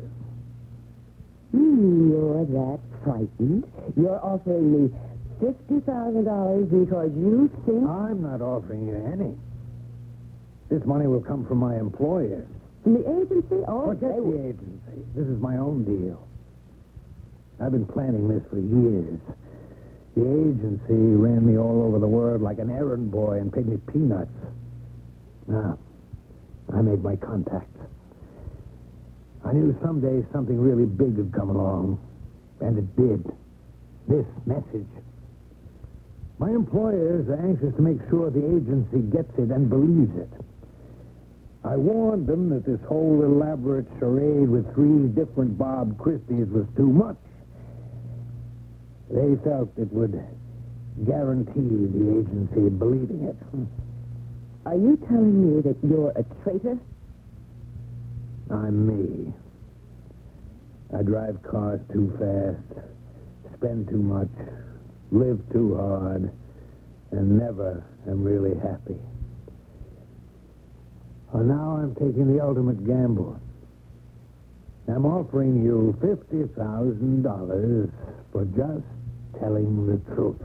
S6: Hmm, you're that frightened. You're offering me fifty thousand dollars because you think...
S10: I'm not offering you any. This money will come from my employer.
S6: From the agency? Oh,
S10: Forget
S6: they...
S10: the agency. This is my own deal. I've been planning this for years. The agency ran me all over the world like an errand boy and paid me peanuts. Now, I made my contacts. I knew someday something really big would come along. And it did. This message. My employers are anxious to make sure the agency gets it and believes it. I warned them that this whole elaborate charade with three different Bob Christies was too much. They felt it would guarantee the agency believing it.
S6: Are you telling me that you're a traitor?
S10: I'm me. I drive cars too fast, spend too much, live too hard, and never am really happy. Well, now I'm taking the ultimate gamble. I'm offering you fifty thousand dollars for just telling the truth.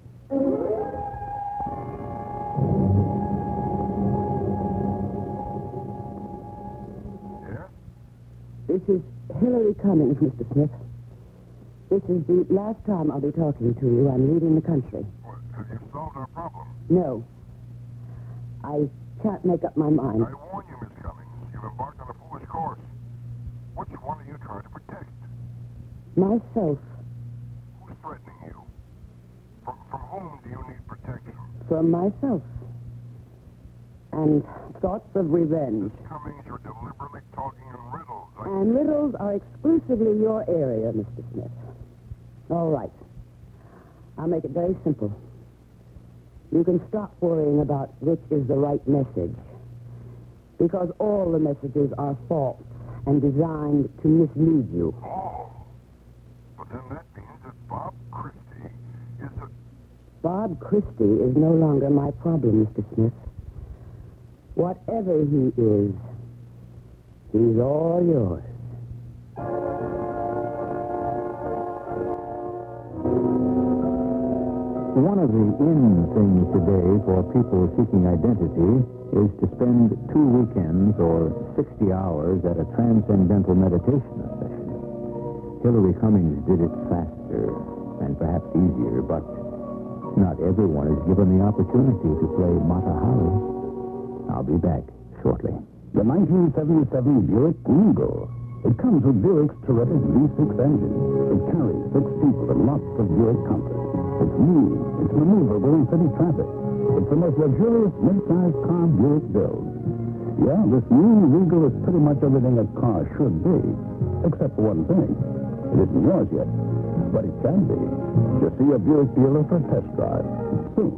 S11: Yeah?
S6: This is Hillary Cummings, Mister Smith. This is the last time I'll be talking to you. I'm leaving the country.
S11: What, have you solved our problem?
S6: No. I can't make up my mind.
S11: I warn you, Miss Cummings. You've embarked on a foolish course. Which one are you trying to protect?
S6: Myself.
S11: Who's threatening you? From, from whom do you need protection?
S6: From myself. And thoughts of revenge.
S11: Miss Cummings, you're deliberately talking in riddles. I...
S6: And riddles are exclusively your area, Mister Smith. All right. I'll make it very simple. You can stop worrying about which is the right message. Because all the messages are false and designed to mislead you.
S11: Oh. But then that means that Bob Christie is a...
S6: Bob Christie is no longer my problem, Mister Smith. Whatever he is, he's all yours.
S4: One of the in things today for people seeking identity is to spend two weekends or sixty hours at a transcendental meditation session. Hillary Cummings did it faster and perhaps easier, but not everyone is given the opportunity to play Mata Hari. I'll be back shortly.
S7: The nineteen seventy-seven Buick Regal. It comes with Buick's terrific V six engine. It carries six people and lots of Buick comfort. It's new, it's maneuverable in city traffic. It's the most luxurious mid-sized car Buick builds. Yeah, this new Regal is pretty much everything a car should be, except for one thing. It isn't yours yet, but it can be. Just see a Buick dealer for a test drive soon.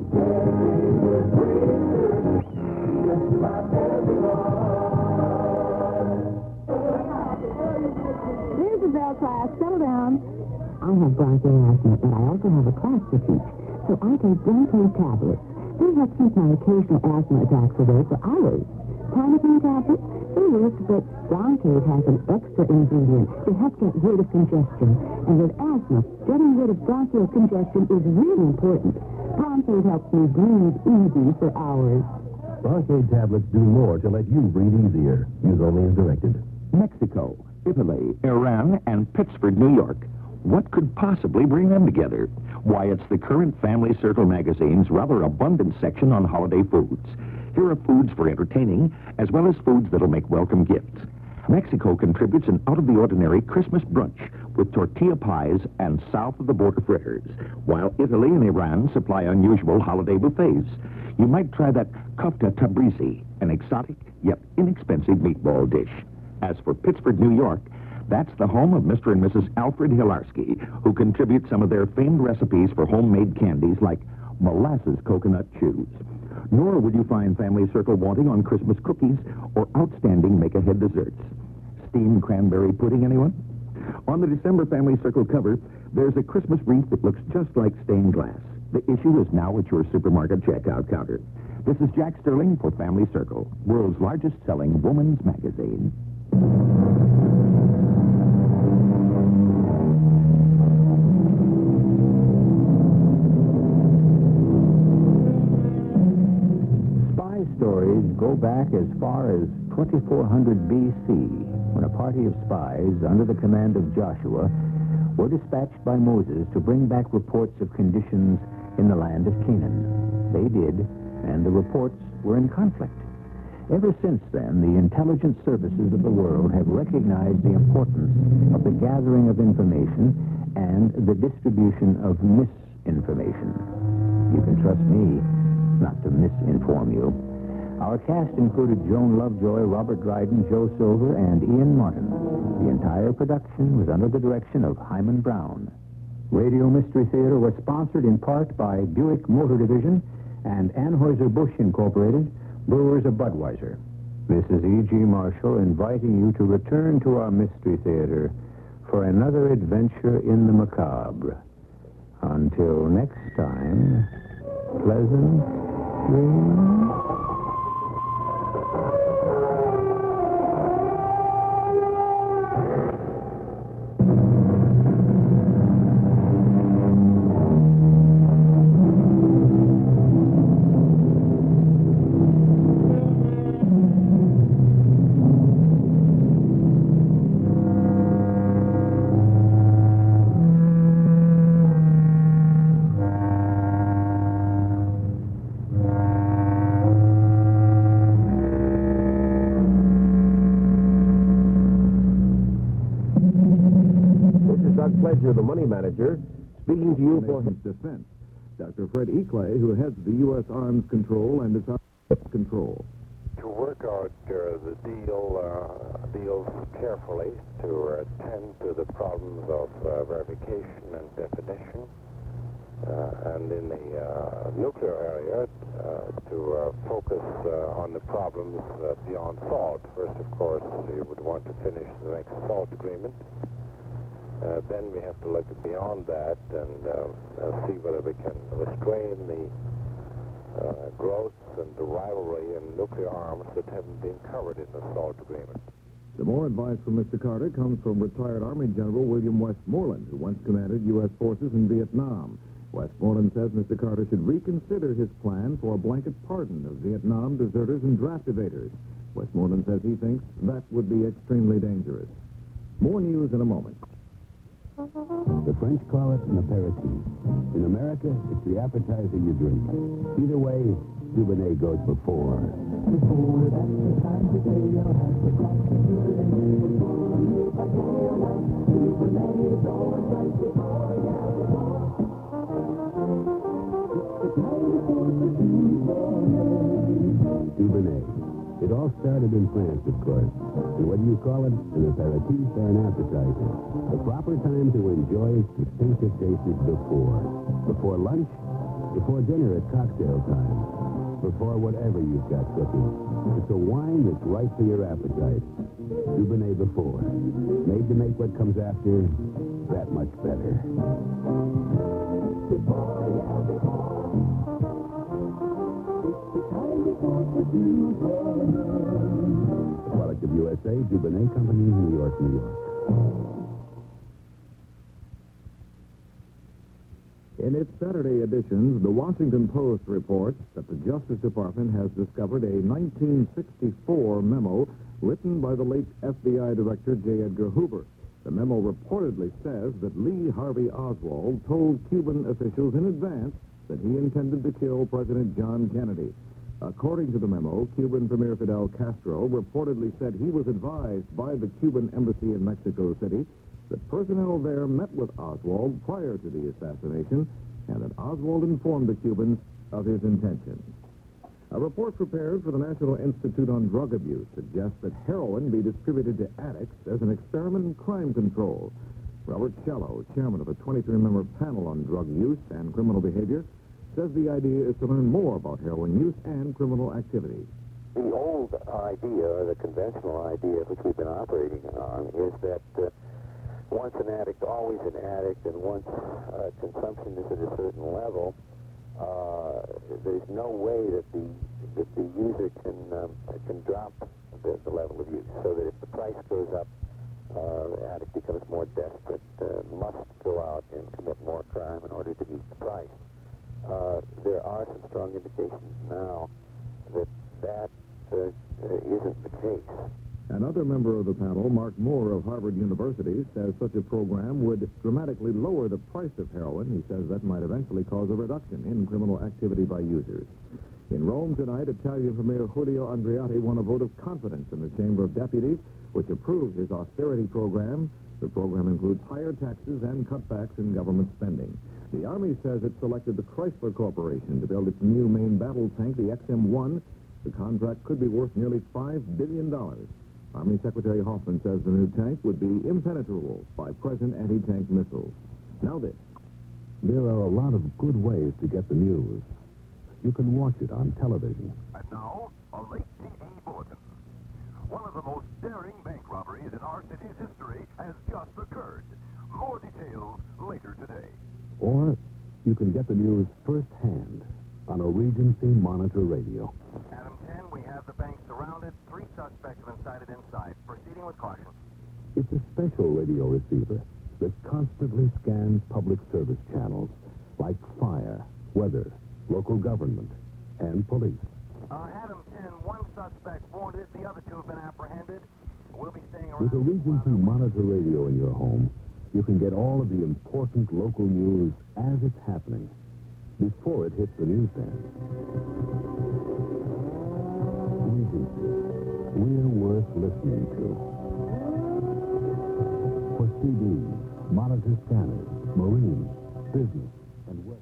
S13: There's the bell class. Settle down.
S6: I have bronchoasthma, but I also have a class to teach, so I take Bronchade tablets. They help keep my occasional asthma attacks away for hours. Primatene tablets, they work, but Bronchade has an extra ingredient to help get rid of congestion. And with asthma, getting rid of bronchial congestion is really important. Bronchade helps me breathe easy for hours.
S3: Bronchade tablets do more to let you breathe easier. Use only as directed.
S14: Mexico, Italy, Iran, and Pittsford, New York. What could possibly bring them together? Why, it's the current Family Circle magazine's rather abundant section on holiday foods. Here are foods for entertaining, as well as foods that'll make welcome gifts. Mexico contributes an out-of-the-ordinary Christmas brunch with tortilla pies and south-of-the-border fritters, while Italy and Iran supply unusual holiday buffets. You might try that kofta tabrizi, an exotic yet inexpensive meatball dish. As for Pittsford, New York, that's the home of Mister and Missus Alfred Hilarski, who contribute some of their famed recipes for homemade candies like molasses coconut chews. Nor would you find Family Circle wanting on Christmas cookies or outstanding make-ahead desserts. Steamed cranberry pudding, anyone? On the December Family Circle cover, there's a Christmas wreath that looks just like stained glass. The issue is now at your supermarket checkout counter. This is Jack Sterling for Family Circle, world's largest selling woman's magazine.
S4: Stories go back as far as twenty-four hundred B C, when a party of spies under the command of Joshua were dispatched by Moses to bring back reports of conditions in the land of Canaan. They did, and the reports were in conflict. Ever since then, the intelligence services of the world have recognized the importance of the gathering of information and the distribution of misinformation. You can trust me not to misinform you. Our cast included Joan Lovejoy, Robert Dryden, Joe Silver, and Ian Martin. The entire production was under the direction of Hyman Brown. Radio Mystery Theater was sponsored in part by Buick Motor Division and Anheuser-Busch Incorporated, brewers of Budweiser. This is E G. Marshall inviting you to return to our Mystery Theater for another adventure in the macabre. Until next time, pleasant dreams.
S3: Pleasure, the money manager, speaking to you for
S2: his defense. Doctor Fred Eclay, who heads the U S Arms Control and its Arms Control.
S15: To work out uh, the deal, uh, deals carefully, to attend to the problems of uh, verification and definition, uh, and in the uh, nuclear area, uh, to uh, focus uh, on the problems uh, beyond SALT. First, of course, you would want to finish the next SALT agreement. Uh, then we have to look beyond that and uh, uh, see whether we can restrain the uh, growth and the rivalry in nuclear arms that haven't been covered in the SALT agreement.
S2: The more advice from Mister Carter comes from retired Army General William Westmoreland, who once commanded U S forces in Vietnam.
S16: Westmoreland says Mister Carter should reconsider his plan for a blanket pardon of Vietnam deserters and draft evaders. Westmoreland says he thinks that would be extremely dangerous. More news in a moment.
S3: The French call it an aperitif. In America, it's the appetizer you drink. Either way, Dubonnet goes before.
S12: Before that's the time to say you'll have to cross the Dubonnet. Before you by day or night, Dubonnet is always right before, yeah, before. It's ninety-four for Dubonnet.
S3: Dubonnet. It all started in France, of course. And whether you call it an aperitif or an appetizer, the proper time to enjoy its distinctive taste is before. Before lunch, before dinner at cocktail time, before whatever you've got cooking. It's a wine that's right for your appetite. Dubonnet before. Made to make what comes after that much better.
S12: Before, yeah, before. It's ninety-four for Dubonnet.
S3: Product of U S A, Dubonnet Company, New York, New York.
S16: In its Saturday editions, the Washington Post reports that the Justice Department has discovered a nineteen sixty-four memo written by the late F B I Director J. Edgar Hoover. The memo reportedly says that Lee Harvey Oswald told Cuban officials in advance that he intended to kill President John Kennedy. According to the memo, Cuban Premier Fidel Castro reportedly said he was advised by the Cuban embassy in Mexico City that personnel there met with Oswald prior to the assassination and that Oswald informed the Cubans of his intentions. A report prepared for the National Institute on Drug Abuse suggests that heroin be distributed to addicts as an experiment in crime control. Robert Shallow, chairman of a twenty-three member panel on drug use and criminal behavior, says the idea is to learn more about heroin use and criminal activity.
S15: The old idea, or the conventional idea which we've been operating on, is that uh, once an addict, always an addict, and once uh, consumption is at a certain level, uh, there's no way that the that the user can um, can drop the, the level of use. So that if the price goes up, uh, the addict becomes more desperate, uh, must go out and commit more crime in order to meet the price. Uh, there are some strong indications now that that uh, isn't the case.
S16: Another member of the panel, Mark Moore of Harvard University, says such a program would dramatically lower the price of heroin. He says that might eventually cause a reduction in criminal activity by users. In Rome tonight, Italian Premier Julio Andreotti won a vote of confidence in the Chamber of Deputies, which approved his austerity program. The program includes higher taxes and cutbacks in government spending. The Army says it selected the Chrysler Corporation to build its new main battle tank, the X M one. The contract could be worth nearly five billion dollars. Army Secretary Hoffman says the new tank would be impenetrable by present anti-tank missiles. Now this.
S3: There are a lot of good ways to get the news. You can watch it on television.
S2: And now, a late T V bulletin. One of the most daring bank robberies in our city's history has just occurred. More details later today.
S3: Or you can get the news firsthand on a Regency Monitor Radio.
S2: Adam ten, we have the bank surrounded. Three suspects have been sighted inside. Proceeding with caution.
S3: It's a special radio receiver that constantly scans public service channels like fire, weather, local government, and police.
S2: Uh, Adam ten, one suspect wanted. The other two have been apprehended. We'll be staying around.
S3: With a Regency Monitor Radio in your home, you can get all of the important local news as it's happening, before it hits the newsstand. Regency. We're worth listening to. For C Ds, monitor scanners, marine, business, and web.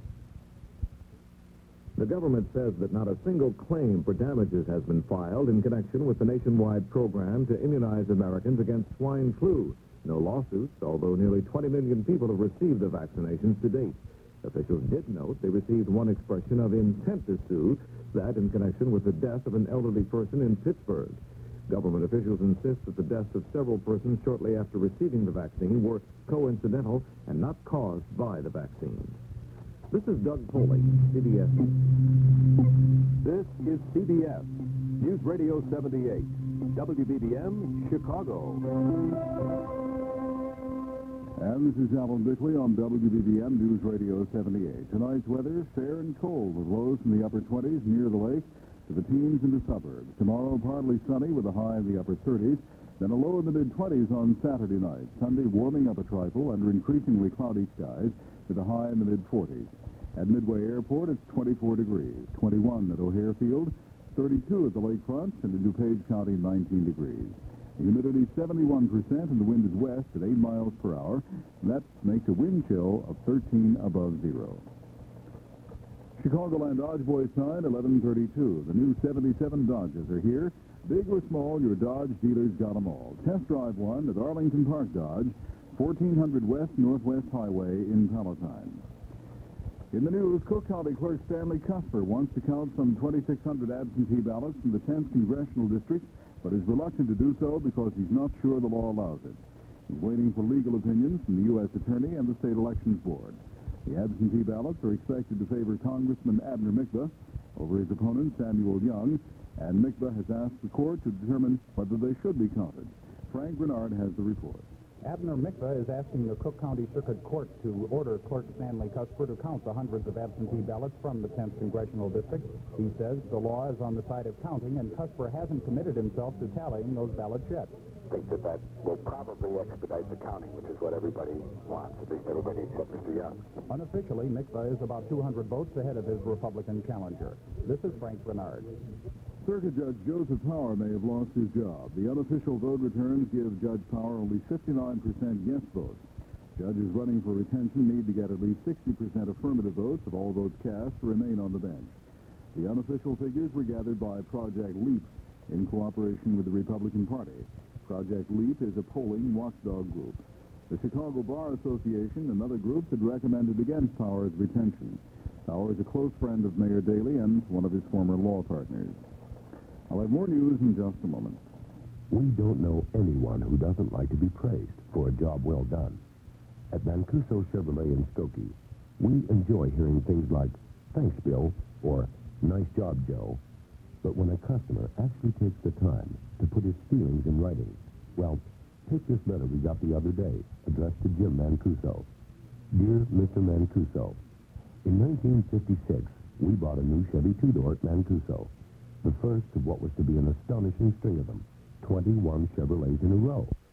S16: The government says that not a single claim for damages has been filed in connection with the nationwide program to immunize Americans against swine flu. No lawsuits, although nearly twenty million people have received the vaccinations to date. Officials did note they received one expression of intent to sue, that in connection with the death of an elderly person in Pittsburgh. Government officials insist that the deaths of several persons shortly after receiving the vaccine were coincidental and not caused by the vaccine. This is Doug Foley, C B S.
S17: This is C B S, News Radio seventy-eight, W B B M, Chicago.
S1: And this is Alan Bickley on W B B M News Radio seventy-eight. Tonight's weather, fair and cold, with lows in the upper twenties near the lake to the teens in the suburbs. Tomorrow, partly sunny with a high in the upper thirties, then a low in the mid-twenties on Saturday night. Sunday, warming up a trifle under increasingly cloudy skies with a high in the mid-forties. At Midway Airport, it's twenty-four degrees, twenty-one at O'Hare Field, thirty-two at the lakefront, and in DuPage County, nineteen degrees. The humidity seventy-one percent, and the wind is west at eight miles per hour. That makes a wind chill of thirteen above zero. Chicagoland Dodge Boys time, eleven thirty-two. The new seventy-seven Dodges are here. Big or small, your Dodge dealers got them all. Test drive one at Arlington Park Dodge, fourteen hundred West Northwest Highway in Palatine. In the news, Cook County Clerk Stanley Cusper wants to count some twenty-six hundred absentee ballots from the tenth Congressional District, but is reluctant to do so because he's not sure the law allows it. He's waiting for legal opinions from the U S Attorney and the State Elections Board. The absentee ballots are expected to favor Congressman Abner Mikva over his opponent, Samuel Young, and Mikva has asked the court to determine whether they should be counted. Frank Bernard has the report.
S18: Abner Mikva is asking the Cook County Circuit Court to order Clerk Stanley Cusper to count the hundreds of absentee ballots from the tenth Congressional District. He says the law is on the side of counting, and Cusper hasn't committed himself to tallying those ballots yet.
S3: I think that that will probably expedite the counting, which is what everybody wants, at least everybody except Mister Young.
S18: Unofficially, Mikva is about two hundred votes ahead of his Republican challenger. This is Frank Bernard.
S1: Circuit Judge Joseph Power may have lost his job. The unofficial vote returns give Judge Power only fifty-nine percent yes votes. Judges running for retention need to get at least sixty percent affirmative votes of all votes cast to remain on the bench. The unofficial figures were gathered by Project LEAP in cooperation with the Republican Party. Project LEAP is a polling watchdog group. The Chicago Bar Association and other groups had recommended against Power's retention. Power is a close friend of Mayor Daley and one of his former law partners. I'll have more news in just a moment.
S3: We don't know anyone who doesn't like to be praised for a job well done. At Mancuso Chevrolet in Skokie, we enjoy hearing things like, "Thanks, Bill," or "Nice job, Joe." But when a customer actually takes the time to put his feelings in writing, well, take this letter we got the other day, addressed to Jim Mancuso. Dear Mister Mancuso, in nineteen fifty-six, we bought a new Chevy two-door at Mancuso. The first of what was to be an astonishing string of them, twenty-one Chevrolets in a row.